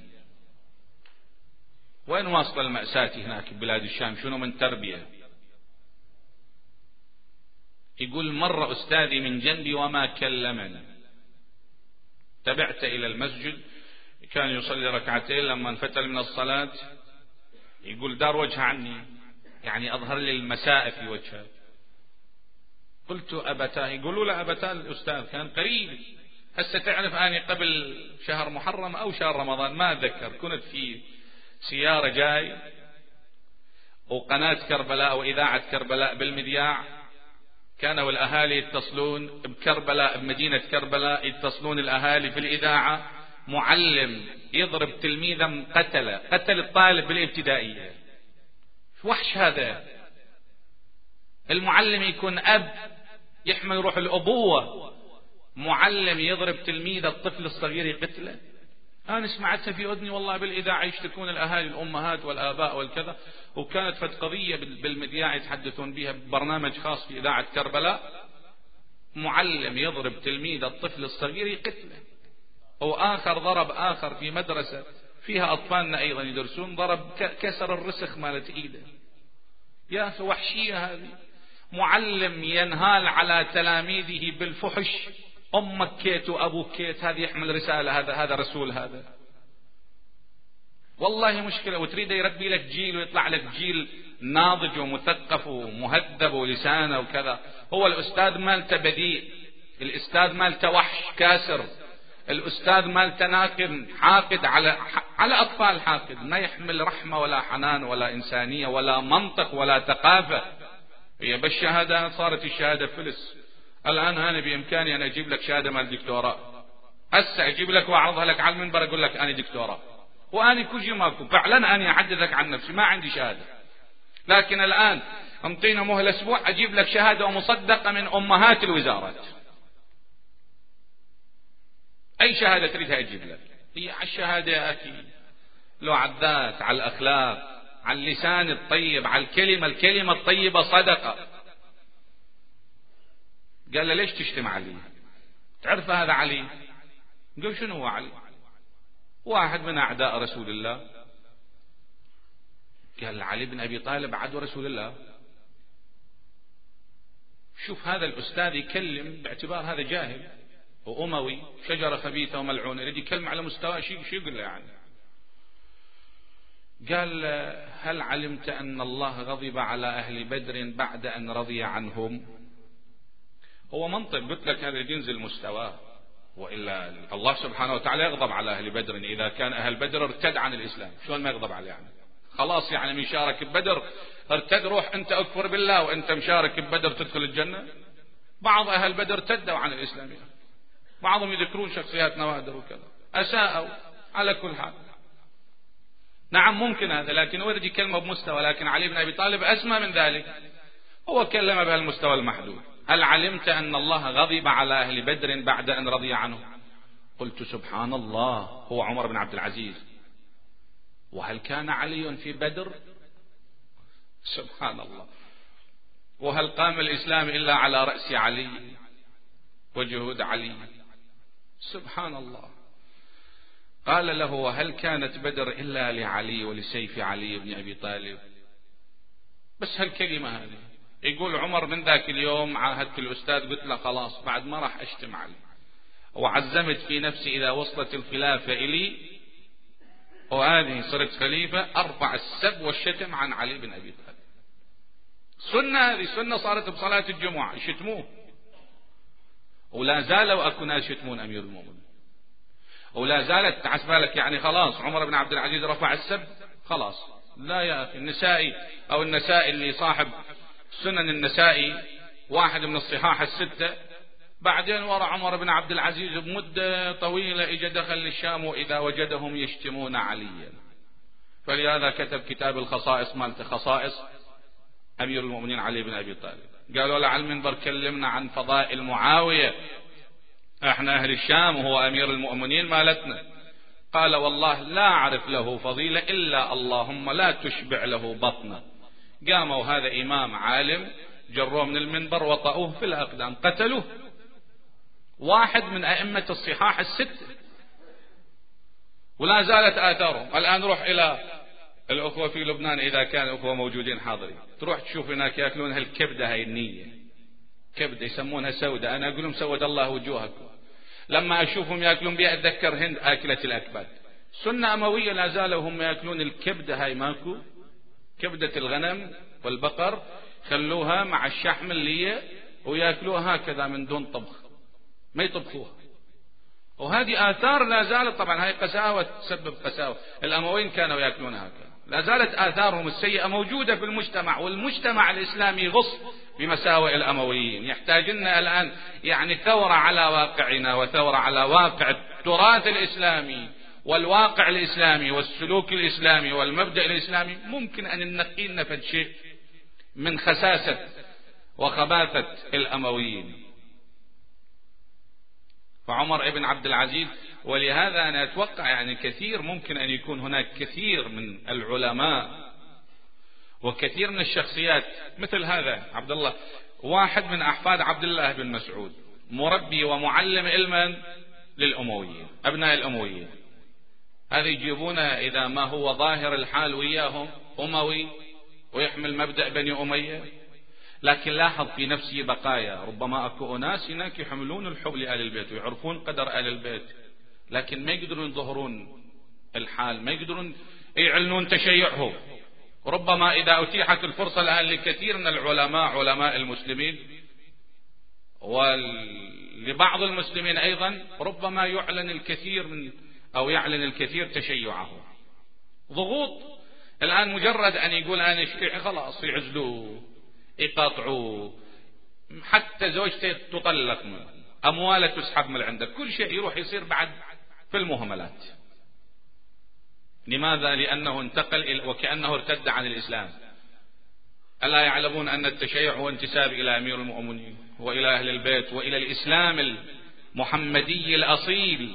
[SPEAKER 1] وين واصل المأساة هناك ببلاد الشام؟ شنو من تربية. يقول مر أستاذي من جنبي وما كلمني، تبعت إلى المسجد، كان يصلي ركعتين، لما انفتل من الصلاة يقول دار وجه عني، يعني أظهر لي المساء في وجهه. قلت أبتاه، يقولوا له أبتاه الأستاذ كان قريب. هسه تعرف أني قبل شهر محرم أو شهر رمضان ما أتذكر، كنت في سيارة جاي وقناة كربلاء وإذاعة كربلاء بالمذياع، كانوا الأهالي يتصلون بكربلاء بمدينة كربلاء، يتصلون الأهالي في الإذاعة، معلم يضرب تلميذا قتل قتل الطالب بالابتدائية. وحش هذا. المعلم يكون أب يحمل روح الأبوة، معلم يضرب تلميذ الطفل الصغير يقتله. أنا سمعتها في أذني والله بالإذاعة، يشتكون الأهالي الأمهات والآباء والكذا، وكانت فت قضية بالمذياع يتحدثون بها ببرنامج خاص في إذاعة كربلاء، معلم يضرب تلميذ الطفل الصغير يقتله. وآخر ضرب آخر في مدرسة فيها أطفالنا أيضا يدرسون، ضرب كسر الرسخ مالت إيده. يا أخي وحشية هذه. معلم ينهال على تلاميذه بالفحش، أمك كيت وأبوك كيت، هذه يحمل رسالة، هذا هذا رسول هذا. والله مشكلة. وتريد يربي لك جيل ويطلع لك جيل ناضج ومثقف ومهذب ولسانه وكذا. هو الأستاذ مالته بذيء، الأستاذ مالته وحش كاسر، الأستاذ مالته ناقم حاقد على على أطفال، حاقد ما يحمل رحمة ولا حنان ولا إنسانية ولا منطق ولا ثقافة. هي بالشهادة صارت الشهادة فلس. الآن أنا بإمكاني أن أجيب لك شهادة مال دكتوراه، هسه أجيب لك وأعرضها لك على المنبر أقول لك أنا دكتوراه، وأنا كوجي ماكو فعلا أنا أحدثك عن نفسي ما عندي شهادة. لكن الآن أمطينا مهلة أسبوع أجيب لك شهادة ومصدقة من أمهات الوزارات، أي شهادة تريدها أجيب لك. هي على الشهادة يا أخي، لو على الذات، على الأخلاق، على اللسان الطيب، على الكلمة، الكلمة الطيبة صدقة. قال له ليش تشتم علي؟ تعرف هذا علي؟ قال شنو هو علي؟ واحد من أعداء رسول الله. قال علي بن أبي طالب عدو رسول الله. شوف هذا الأستاذ يكلم باعتبار هذا جاهل وأموي، شجرة خبيثة وملعونة، يريد يكلم على مستوى شيء شو يقول له يعني؟ قال هل علمت أن الله غضب على أهل بدر بعد أن رضي عنهم؟ هو منطق، قلت لك هذا ينزل مستواه، وإلا الله سبحانه وتعالى يغضب على أهل بدر إذا كان أهل بدر ارتد عن الإسلام. شلون ما يغضب عليه يعني؟ خلاص يعني من شارك ببدر ارتد، روح أنت أكفر بالله وأنت مشارك ببدر تدخل الجنة. بعض أهل بدر ارتدوا عن الإسلام، بعضهم يذكرون شخصيات نوادر وكذا، أساءوا. على كل حال نعم ممكن هذا، لكن ورد كلمة بمستوى. لكن علي بن أبي طالب أسمى من ذلك، هو كلم بهالمستوى المحدود. هل علمت أن الله غضب على أهل بدر بعد أن رضي عنه؟ قلت سبحان الله، هو عمر بن عبد العزيز. وهل كان علي في بدر؟ سبحان الله. وهل قام الإسلام إلا على رأس علي وجهود علي؟ سبحان الله. قال له: وهل كانت بدر إلا لعلي ولسيف علي بن أبي طالب؟ بس هالكلمة هذه. يقول عمر: من ذاك اليوم عاهدت الأستاذ، قلت له خلاص بعد ما راح أشتم علي، وعزمت في نفسي إذا وصلت الخلافة إلي وهذه صرت خليفة أرفع السب والشتم عن علي بن أبي طالب. سنة، هذه سنة صارت بصلاة الجمعة يشتموه، ولا زالوا أكو ناس يشتمون أمير المؤمنين، ولا زالت. تعسبالك يعني خلاص عمر بن عبد العزيز رفع السب خلاص؟ لا يا أخي. النسائي أو النسائي اللي صاحب سنن النسائي واحد من الصحاح الستة، بعدين وراء عمر بن عبد العزيز بمدة طويلة اجى دخل الشام وإذا وجدهم يشتمون عليا، فلهذا كتب كتاب الخصائص مالته، خصائص أمير المؤمنين علي بن أبي طالب. قالوا له على المنبر كلمنا عن فضائل معاوية، احنا أهل الشام وهو أمير المؤمنين مالتنا. قال: والله لا أعرف له فضيلة إلا اللهم لا تشبع له بطنه. قاموا هذا إمام عالم جروه من المنبر وطأوه في الأقدام قتلوه، واحد من أئمة الصحاح الستة، ولا زالت آثارهم. الآن روح إلى الأخوة في لبنان إذا كان الأخوة موجودين حاضرين، تروح تشوف هناك يأكلون هالكبدة، هاي النية كبدة يسمونها سودة. أنا أقول لهم سود الله وجوهكم. لما أشوفهم يأكلون بها أتذكر هند آكلة الأكباد. سنة أموية لا زالوا هم يأكلون الكبدة، هاي ماكو كبدة الغنم والبقر، خلوها مع الشحم اللي ويأكلوها هكذا من دون طبخ، ما يطبخوها. وهذه آثار لا زالت. طبعا هاي قساوة تسبب قساوة. الأمويين كانوا يأكلونها هكذا، لا زالت آثارهم السيئة موجودة في المجتمع، والمجتمع الإسلامي غص بمساوئ الأمويين. يحتاج لنا الآن يعني ثورة على واقعنا، وثورة على واقع التراث الإسلامي والواقع الإسلامي والسلوك الإسلامي والمبدأ الإسلامي. ممكن أن ننقي نفد شيء من خساسة وخباثة الأمويين. فعمر ابن عبد العزيز، ولهذا أنا أتوقع يعني كثير ممكن أن يكون هناك كثير من العلماء وكثير من الشخصيات مثل هذا عبد الله، واحد من أحفاد عبد الله بن مسعود، مربي ومعلم علما للأمويين، أبناء الأمويين. هذا يجيبونه إذا ما هو ظاهر الحال وياهم أموي ويحمل مبدأ بني أمية، لكن لاحظ في نفسه بقايا. ربما أكو أناس هناك يحملون الحب لآل البيت ويعرفون قدر آل البيت، لكن ما يقدرون يظهرون الحال، ما يقدرون يعلنون تشيعهم. ربما إذا أتيحت الفرصة الآن لكثير من العلماء، علماء المسلمين ولبعض المسلمين أيضا، ربما يعلن الكثير من أو يعلن الكثير تشيعه. ضغوط الآن، مجرد أن يقول أنا شيعي خلاص يعزلوه يقاطعوه، حتى زوجته تطلق منه، أمواله تسحب من عنده، كل شيء يروح يصير بعد في المهملات. لماذا؟ لأنه انتقل إلى وكأنه ارتد عن الإسلام. ألا يعلمون أن التشيع هو انتساب إلى أمير المؤمنين وإلى أهل البيت وإلى الإسلام المحمدي الأصيل.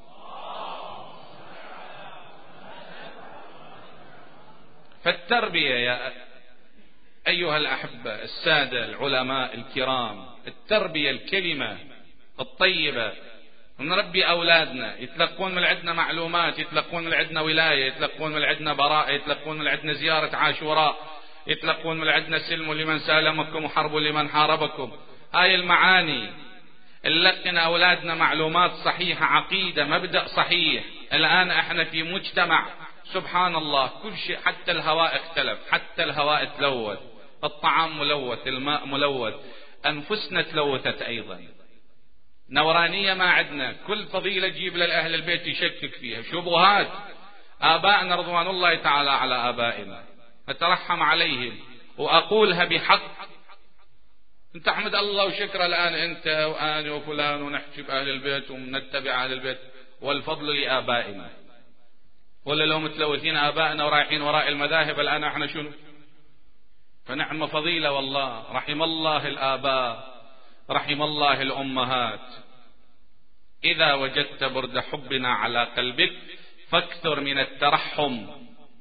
[SPEAKER 1] فالتربية يا أيها الأحبة السادة العلماء الكرام، التربية الكلمة الطيبة، نربي أولادنا يتلقون من عندنا معلومات، يتلقون من عندنا ولاية، يتلقون من عندنا براءة، يتلقون من عندنا زيارة عاشوراء، يتلقون من عندنا سلم لمن سالمكم وحرب لمن حاربكم. هاي المعاني نلقن أولادنا معلومات صحيحة، عقيدة، مبدأ صحيح. الآن احنا في مجتمع سبحان الله كل شيء، حتى الهواء اختلف، حتى الهواء تلوث، الطعام ملوث، الماء ملوث، أنفسنا تلوثت أيضا. نورانية ما عندنا، كل فضيلة تجيب للأهل البيت يشكك فيها، شبهات. آبائنا رضوان الله تعالى على آبائنا، أترحم عليهم وأقولها بحق. انت احمد الله وشكر الآن انت وآني وفلان ونحكي بأهل البيت ونتبع أهل البيت، والفضل لآبائنا. ولا لو متلوثين آبائنا ورايحين وراء المذاهب الآن احنا شنو؟ فنعم فضيلة والله. رحم الله الآباء، رحم الله الأمهات. إذا وجدت برد حبنا على قلبك فاكثر من الترحم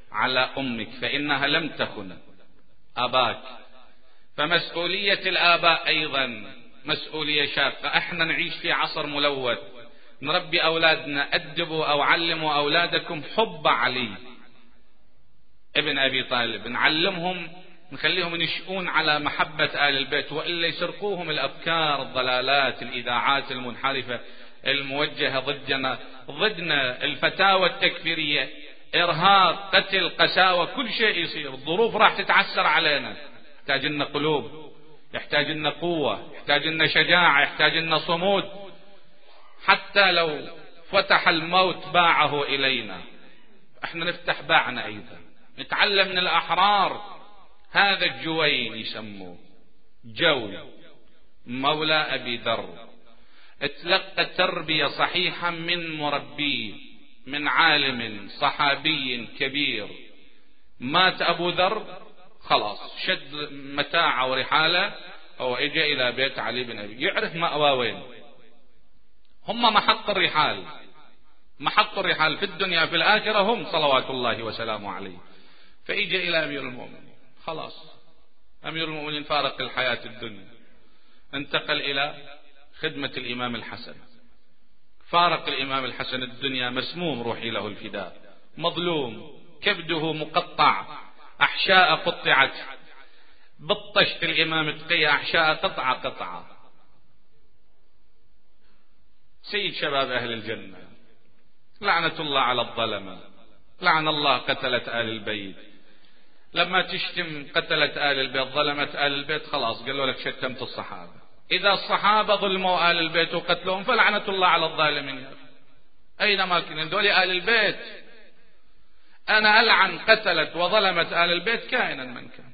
[SPEAKER 1] على أمك فإنها لم تخن أباك. فمسؤولية الآباء أيضا مسؤولية شاقة. احنا نعيش في عصر ملوث، نربي أولادنا، أدبوا أو علموا أولادكم حب علي ابن أبي طالب، نعلمهم نخليهم ينشؤون على محبة آل البيت، وإلا يسرقوهم الأفكار، الضلالات، الإذاعات المنحرفة الموجهة ضدنا ضدنا الفتاوى التكفيرية، إرهاب، قتل، قساوة، كل شيء يصير. الظروف راح تتعسر علينا، يحتاج لنا قلوب، يحتاج لنا قوة، يحتاج لنا شجاعة، يحتاج لنا صمود. حتى لو فتح الموت باعه إلينا، احنا نفتح باعنا أيضا، نتعلم من الأحرار. هذا الجوين يسموه جوي مولى أبي ذر، اتلقى تربية صحيحة من مربيه، من عالم صحابي كبير. مات أبو ذر، خلاص شد متاعه ورحاله أو اجى إلى بيت علي بن أبي، يعرف مأوى وين. هم محط الرحال، محط الرحال في الدنيا في الآخرة هم صلوات الله وسلامه عليه. فإجى إلى أمير المؤمنين، خلاص أمير المؤمنين فارق الحياة الدنيا، انتقل إلى خدمة الإمام الحسن. فارق الإمام الحسن الدنيا مسموم، روحي له الفداء، مظلوم، كبده مقطع، أحشاء قطعت، بطشت الإمام تقي أحشاء قطعة قطعة. سيد شباب أهل الجنة، لعنة الله على الظلمة، لعن الله قتلة آل البيت. لما تشتم قتلة آل البيت، ظلمت آل البيت، خلاص قالوا لك شتمت الصحابة. إذا الصحابة ظلموا آل البيت وقتلوهم فلعنة الله على الظالمين. أينما كنا دول آل البيت، أنا ألعن قتلت وظلمت آل البيت كائنا من كان.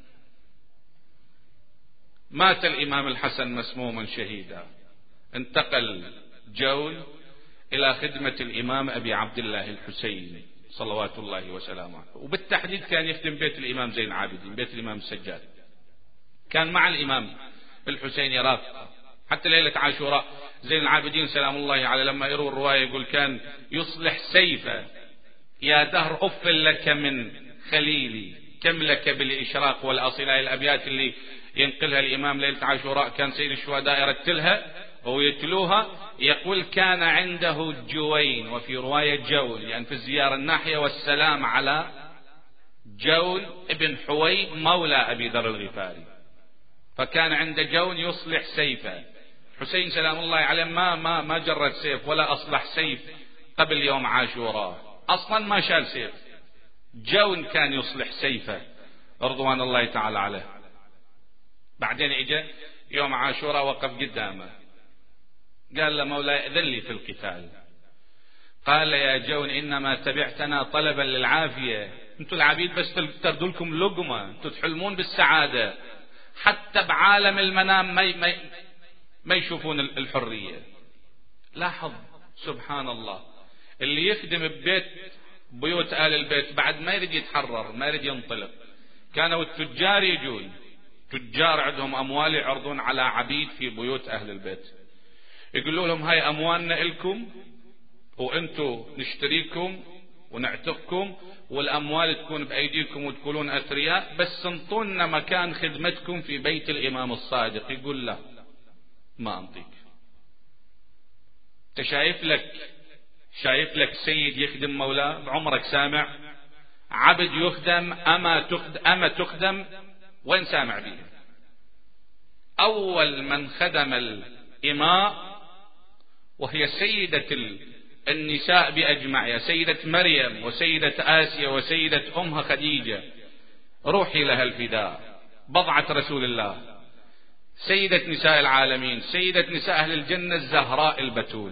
[SPEAKER 1] مات الإمام الحسن مسموما شهيدا، انتقل جول إلى خدمة الإمام أبي عبد الله الحسين صلوات الله وسلامه عليه، وبالتحديد كان يخدم بيت الإمام زين العابدين، بيت الإمام السجاد. كان مع الإمام الحسين يرافقه حتى ليلة عاشوراء. زين العابدين سلام الله عليه لما يروي الرواية يقول كان يصلح سيفه: يا دهر أف لك من خليلي، كم لك بالإشراق والأصيلة. الأبيات اللي ينقلها الإمام ليلة عاشوراء كان سيد الشهداء يرتلها ويتلوها، يقول كان عنده جوين، وفي رواية جول، لأن يعني في الزيارة الناحية والسلام على جول ابن حوي مولى أبي ذر الغفاري. فكان عند جول يصلح سيفه. حسين سلام الله عليه ما ما ما جرد سيف ولا أصلح سيف قبل يوم عاشوراء، أصلا ما شال سيف. جول كان يصلح سيفه رضوان الله تعالى عليه. بعدين اجى يوم عاشوراء وقف قدامه، قال له: مولاي إذن لي في القتال. قال: يا جون إنما تبعتنا طلبا للعافية، انتم العبيد بس تردوا لكم لقمة، انتم تحلمون بالسعادة، حتى بعالم المنام ما ما ما يشوفون الحرية. لاحظ سبحان الله، اللي يخدم ببيت بيوت آل البيت بعد ما يريد يتحرر، ما يريد ينطلق. كانوا التجار يجون، تجار عندهم أموال يعرضون على عبيد في بيوت أهل البيت، يقولوا لهم: هاي أموالنا إلكم وأنتوا نشتريكم ونعتقكم، والأموال تكون بأيديكم وتكونون أثرياء، بس انطونا مكان خدمتكم في بيت الإمام الصادق. يقول: لا، ما أنطيك. انت شايف لك شايف لك سيد يخدم مولاه؟ عمرك سامع عبد يخدم؟ أما تخدم, أما تخدم وين سامع به؟ أول من خدم الإماء وهي سيدة النساء بأجمعها، سيدة مريم وسيدة آسيا وسيدة أمها خديجة، روحي لها الفداء، بضعة رسول الله، سيدة نساء العالمين، سيدة نساء أهل الجنة الزهراء البتول.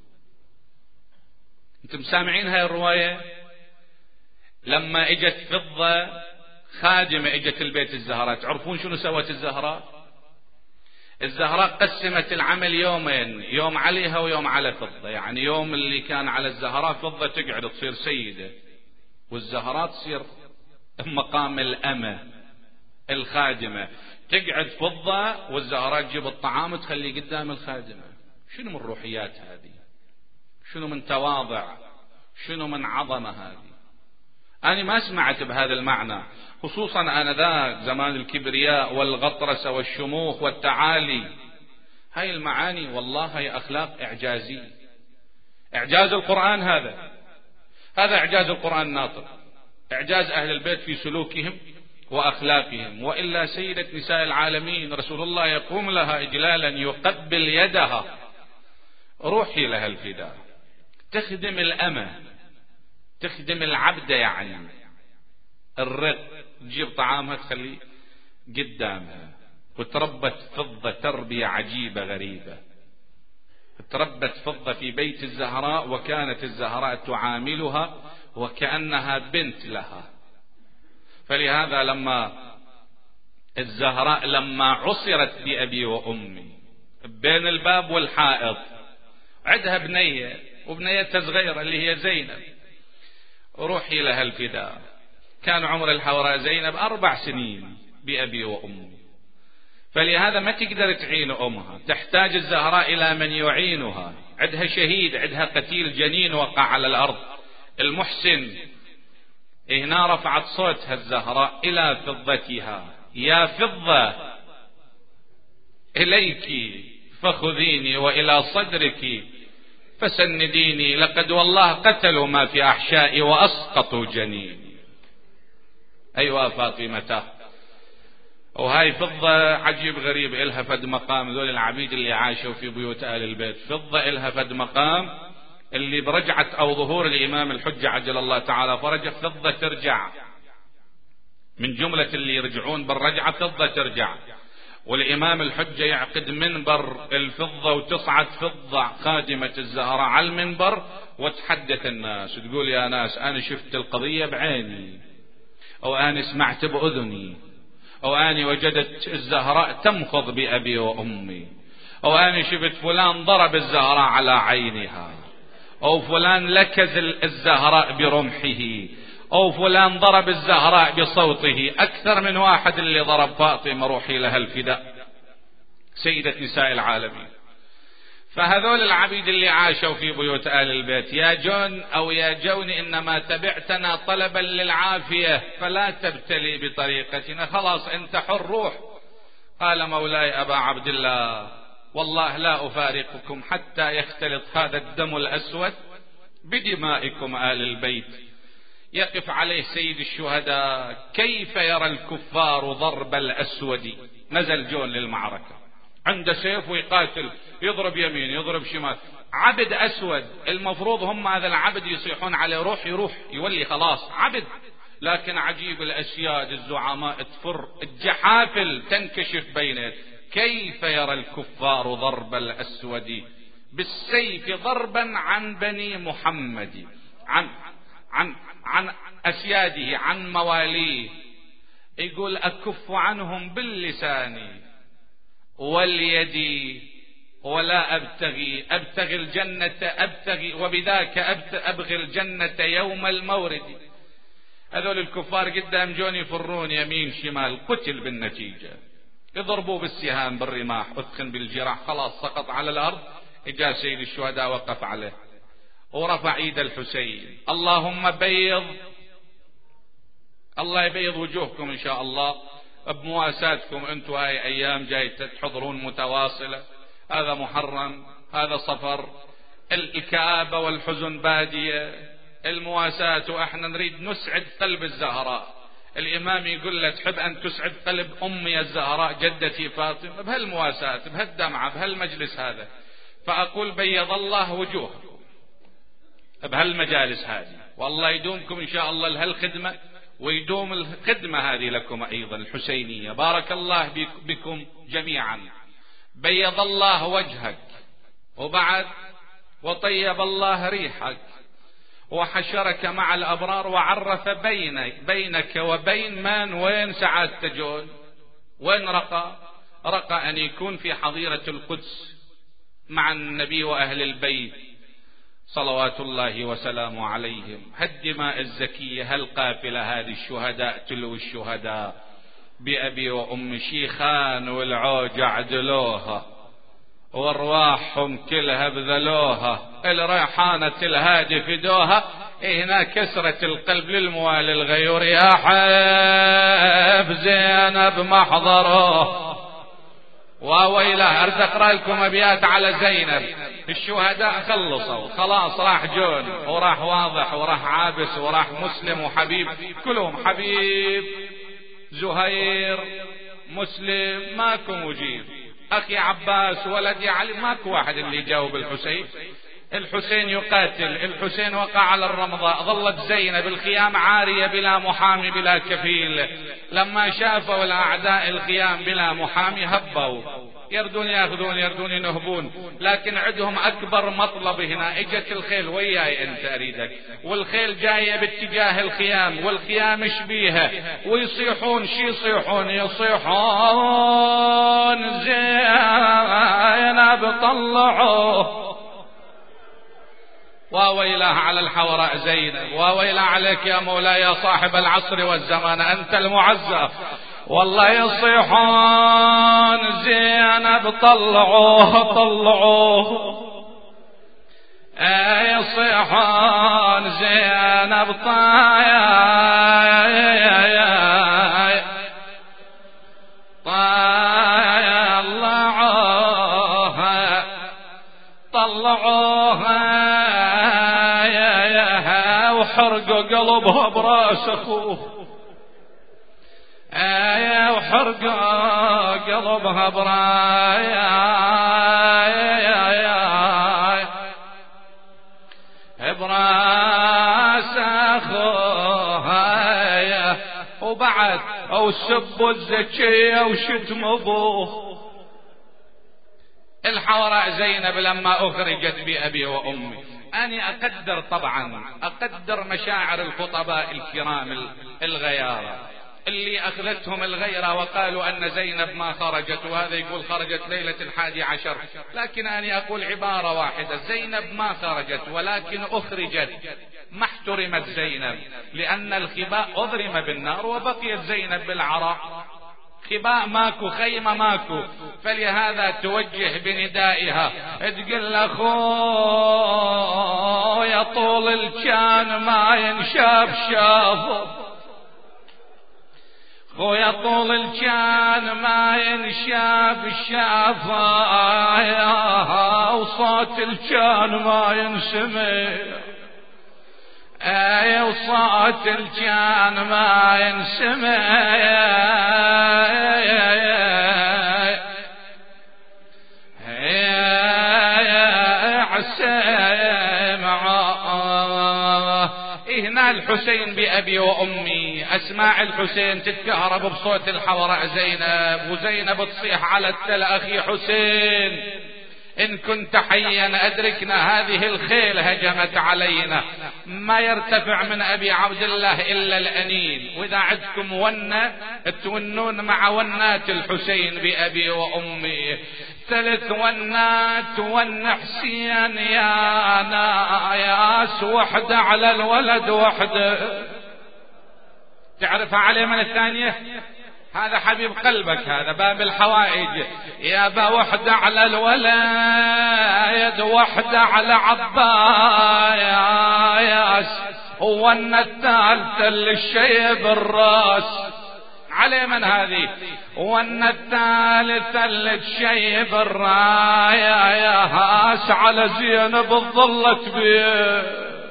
[SPEAKER 1] انتم سامعين هاي الرواية؟ لما اجت فضة خادمة اجت البيت الزهراء، تعرفون شنو سوت الزهراء؟ الزهراء قسمت العمل يومين، يوم عليها ويوم على فضة. يعني يوم اللي كان على الزهراء فضة تقعد تصير سيدة، والزهراء تصير مقام الأمة الخادمة، تقعد فضة والزهراء تجيب الطعام وتخليه قدام الخادمة. شنو من روحيات هذه؟ شنو من تواضع؟ شنو من عظمة هذه؟ أنا ما سمعت بهذا المعنى، خصوصا آنذاك زمان الكبرياء والغطرسة والشموخ والتعالي. هاي المعاني والله هي أخلاق إعجازية، إعجاز القرآن هذا، هذا إعجاز القرآن الناطق، إعجاز أهل البيت في سلوكهم وأخلاقهم. وإلا سيدة نساء العالمين رسول الله يقوم لها إجلالا يقبل يدها، روحي لها الفداء، تخدم الأمة، تخدم العبد، يعني الرق، تجيب طعامها تخليه قدامها. وتربت فضة تربية عجيبة غريبة، تربت فضة في بيت الزهراء، وكانت الزهراء تعاملها وكأنها بنت لها. فلهذا لما الزهراء لما عصرت بأبي وأمي بين الباب والحائط، عندها بنية وبنيتها صغيرة اللي هي زينب، روحي لها الفداء. كان عمر الحوراء زينب أربع سنين بأبي وأمي، فلهذا ما تقدر تعين أمها، تحتاج الزهراء إلى من يعينها. عندها شهيد، عندها قتيل جنين وقع على الأرض، المحسن. هنا رفعت صوتها الزهراء إلى فضتها: يا فضة إليك فخذيني، وإلى صدرك فسنديني، لقد والله قتلوا ما في أحشائي وأسقطوا جنيني. أيوة فاطمة. وهاي فضة عجيب غريب، إلها فد مقام. ذول العبيد اللي عاشوا في بيوت آل البيت، فضة إلها فد مقام اللي برجعة أو ظهور الإمام الحجة عجل الله تعالى فرجه، فضة ترجع من جملة اللي يرجعون بالرجعة، فضة ترجع. والإمام الحجة يعقد منبر الفضة، وتصعد فضة خادمة الزهراء على المنبر وتحدث الناس، وتقول: يا ناس أنا شفت القضية بعيني، أو أنا سمعت بأذني، أو أنا وجدت الزهراء تمخض بأبي وأمي، أو أنا شفت فلان ضرب الزهراء على عينها، أو فلان لكز الزهراء برمحه، أو فلان ضرب الزهراء بصوته. أكثر من واحد اللي ضرب فاطمة، روحي لها الفداء، سيدة نساء العالمين. فهذول العبيد اللي عاشوا في بيوت آل البيت، يا جون أو يا جون إنما تبعتنا طلبا للعافية فلا تبتلي بطريقتنا، خلاص أنت حر، روح. قال: مولاي أبا عبد الله، والله لا أفارقكم حتى يختلط هذا الدم الأسود بدمائكم آل البيت. يقف عليه سيد الشهداء: كيف يرى الكفار ضرب الأسود؟ نزل جون للمعركة، عنده سيف ويقاتل، يضرب يمين يضرب شمال، عبد أسود. المفروض هم هذا العبد يصيحون عليه: روح يروح يولي، خلاص عبد. لكن عجيب، الأسياد الزعماء تفر، الجحافل تنكشف بينه. كيف يرى الكفار ضرب الأسود بالسيف ضربا عن بني محمد، عن عن عن أسياده، عن مواليه. يقول: أكف عنهم باللسان واليد ولا أبتغي أبتغي الجنة أبتغي وبذاك أبغي الجنة يوم المورد. هذول الكفار قدام جون يفرون يمين شمال، قتل بالنتيجة، يضربوه بالسهام بالرماح، أثخن بالجراح، خلاص سقط على الأرض. إجا سيد الشهداء وقف عليه ورفع ايد الحسين: اللهم بيض، الله يبيض وجوهكم ان شاء الله بمواساتكم. انتم هاي ايام جاي تحضرون متواصلة، هذا محرم، هذا صفر، الكآبة والحزن بادية، المواساة، واحنا نريد نسعد قلب الزهراء. الامام يقول له: تحب ان تسعد قلب امي الزهراء جدتي فاطمة بهالمواساة بهالدمعة بهالمجلس هذا. فاقول: بيض الله وجوهكم بهالمجالس هذه، والله يدومكم إن شاء الله لهالخدمة، ويدوم الخدمة هذه لكم أيضا الحسينية. بارك الله بكم جميعا، بيض الله وجهك، وبعد وطيب الله ريحك، وحشرك مع الأبرار، وعرف بينك, بينك وبين من وين سعادة جون، وين رقى رقى أن يكون في حظيرة القدس مع النبي وأهل البيت صلوات الله وسلامه عليهم. هالدماء الزكية، هالقافلة هذه الشهداء تلو الشهداء بأبي وأم شيخان والعوج عدلوها، وارواحهم كلها بذلوها، الريحانة الهادي فدوها، هنا كسرة القلب للموال الغيور، يا حب زينب محضره وويله. أرد أقرأ لكم أبيات على زينب. الشهداء خلصوا خلاص، راح جون وراح واضح وراح عابس وراح مسلم وحبيب، كلهم حبيب زهير مسلم، ماكو مجيب. أخي عباس ولدي علي، ماكو واحد اللي يجاوب الحسين. الحسين يقاتل، الحسين وقع على الرمضاء، ظلت زينب الخيام عارية بلا محامي بلا كفيل. لما شافوا الأعداء الخيام بلا محامي هبوا، يردون ياخذون يردون ينهبون، لكن عندهم أكبر مطلب هنا. اجت الخيل، وياي أنت أريدك، والخيل جاية باتجاه الخيام، والخيام شبيها، ويصيحون شي يصيحون يصيحون زينب طلعوه. وويله على الحوراء زينب، وويله عليك يا مولاي يا صاحب العصر والزمان، أنت المعزى. والله يصيحون زينب طلعوه طلعوه، يصيحون زينب طلعوه طلعوها وحرقوا قلبها براس اخوه، ايه وحرقوا قلبها براس اخوها، وبعد او سبوا الزكية وشتموا ابوه. الحوراء زينب لما أخرجت بأبي وأمي، أنا أقدر طبعا أقدر مشاعر الخطباء الكرام الغيارة اللي أخذتهم الغيرة وقالوا أن زينب ما خرجت، وهذا يقول خرجت ليلة الحادي عشر، لكن أنا أقول عبارة واحدة، زينب ما خرجت ولكن أخرجت، ما احترمت زينب، لأن الخباء أضرم بالنار وبقيت زينب بالعراء، خباء ماكو، خيمة ماكو، فلهذا توجه بندائها تقول اخو يا طول الكان ما ينشاف شافه، خو يا طول الكان ما ينشاف شافه، وصوت الكان ما ينسمع، اي وصوت الجان ما ينسمع، هنا الحسين بأبي وأمي، أسماع الحسين تتكهرب بصوت الحوراء زينب، وزينب تصيح على التل أخي حسين إن كنت حيا أدركنا، هذه الخيل هجمت علينا، ما يرتفع من أبي عبد الله إلا الأنين، وإذا عدكم ونة تونون مع ونات الحسين بأبي وأمي، ثلاث ونات ون حسين يا ناياس، وحدة على الولد وحدة، تعرف عليه من الثانية؟ هذا حبيب قلبك، هذا باب الحوائج، يا با وحدة على الولد وحدة على عباس، هو ان الثالثة للشيب الراس، على من هذه؟ وان الثالثة للشيب الرايا يا هاس، على زينب الظلت بيه،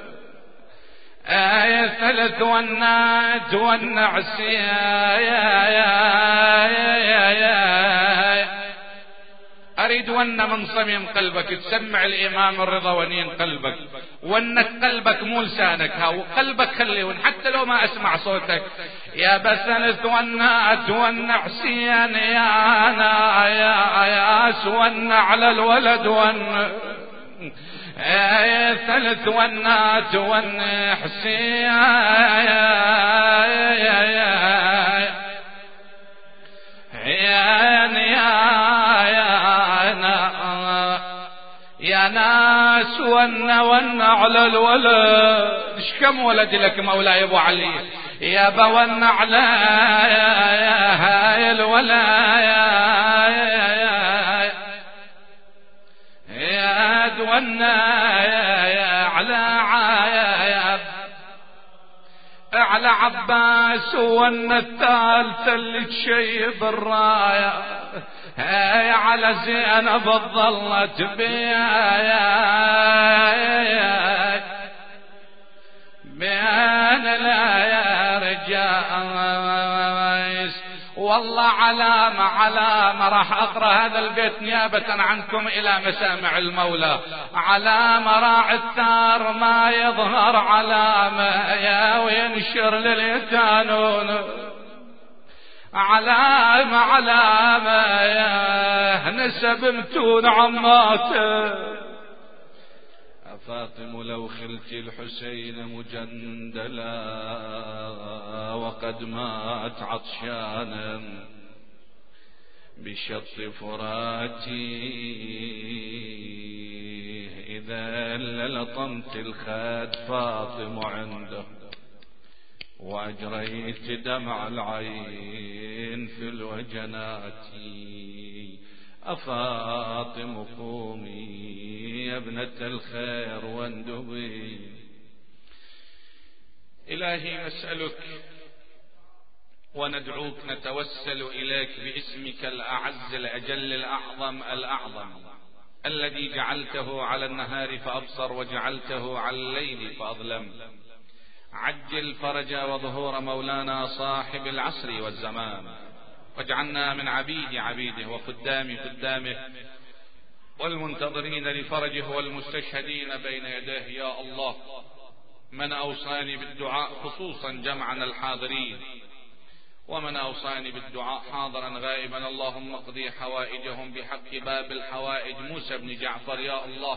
[SPEAKER 1] آية ثلاث ونات والنعسي يا يا يا يا، أريد ون من صميم قلبك تسمع الإمام الرضا ونين قلبك، ونك قلبك مو لسانك، ها وقلبك خليه ون حتى لو ما أسمع صوتك، يا بثلث ونات والنعسي يا يا يا ون على الولد ون، آية ثلث ونات ونحسي يا يا يا ناس ون ون على الولد، ايش كم ولد لك مولاي ابو علي، يا بون على هاي الولايا يا دونا يا على عايا على عباس وان الثالثة اللي تشيب الراية، هاي على زينب ظلت بيا بين لا يا رجال. والله علامة علامة راح أقرأ هذا البيت نيابة عنكم إلى مسامع المولى. علامة راعي الثار ما يظهر علامة يا وينشر لليتانون. علامة علامة يا نسب متون عماته. فاطم لو خلت الحسين مجندلا وقد مات عطشانا بشط فراتي، إذا للطمت الخاد فاطم عنده وأجريت دمع العين في الوجنات. أفاطم قومي يا ابنة الخير واندبي. إلهي نسألك وندعوك نتوسل إليك باسمك الأعز الأجل الأعظم الأعظم، الذي جعلته على النهار فأبصر وجعلته على الليل فأظلم. عجل فرج وظهور مولانا صاحب العصر والزمان، واجعلنا من عبيد عبيده وخدام خدامه والمنتظرين لفرجه والمستشهدين بين يديه. يا الله، من أوصاني بالدعاء خصوصا جمعنا الحاضرين، ومن أوصاني بالدعاء حاضرا غائبا، اللهم اقضي حوائجهم بحق باب الحوائج موسى بن جعفر. يا الله،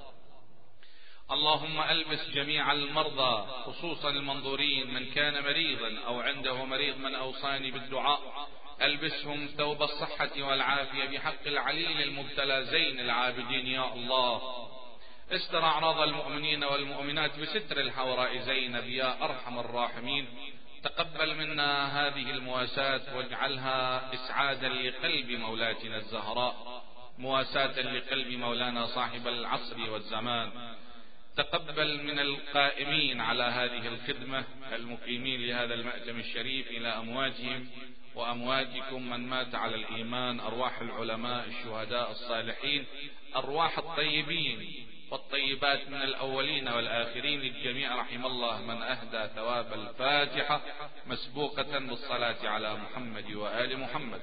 [SPEAKER 1] اللهم ألبس جميع المرضى خصوصا المنظورين، من كان مريضا أو عنده مريض من أوصاني بالدعاء ألبسهم ثوب الصحة والعافية بحق العليل المبتلى زين العابدين. يا الله، استر أعراض المؤمنين والمؤمنات بستر الحوراء زينب يا أرحم الراحمين. تقبل منا هذه المواساة واجعلها إسعادا لقلب مولاتنا الزهراء، مواساة لقلب مولانا صاحب العصر والزمان. تقبل من القائمين على هذه الخدمة المقيمين لهذا المأتم الشريف إلى أمواتهم وأمواتكم من مات على الإيمان، أرواح العلماء الشهداء الصالحين، أرواح الطيبين والطيبات من الأولين والآخرين للجميع. رحم الله من أهدى ثواب الفاتحة مسبوقة بالصلاة على محمد وآل محمد.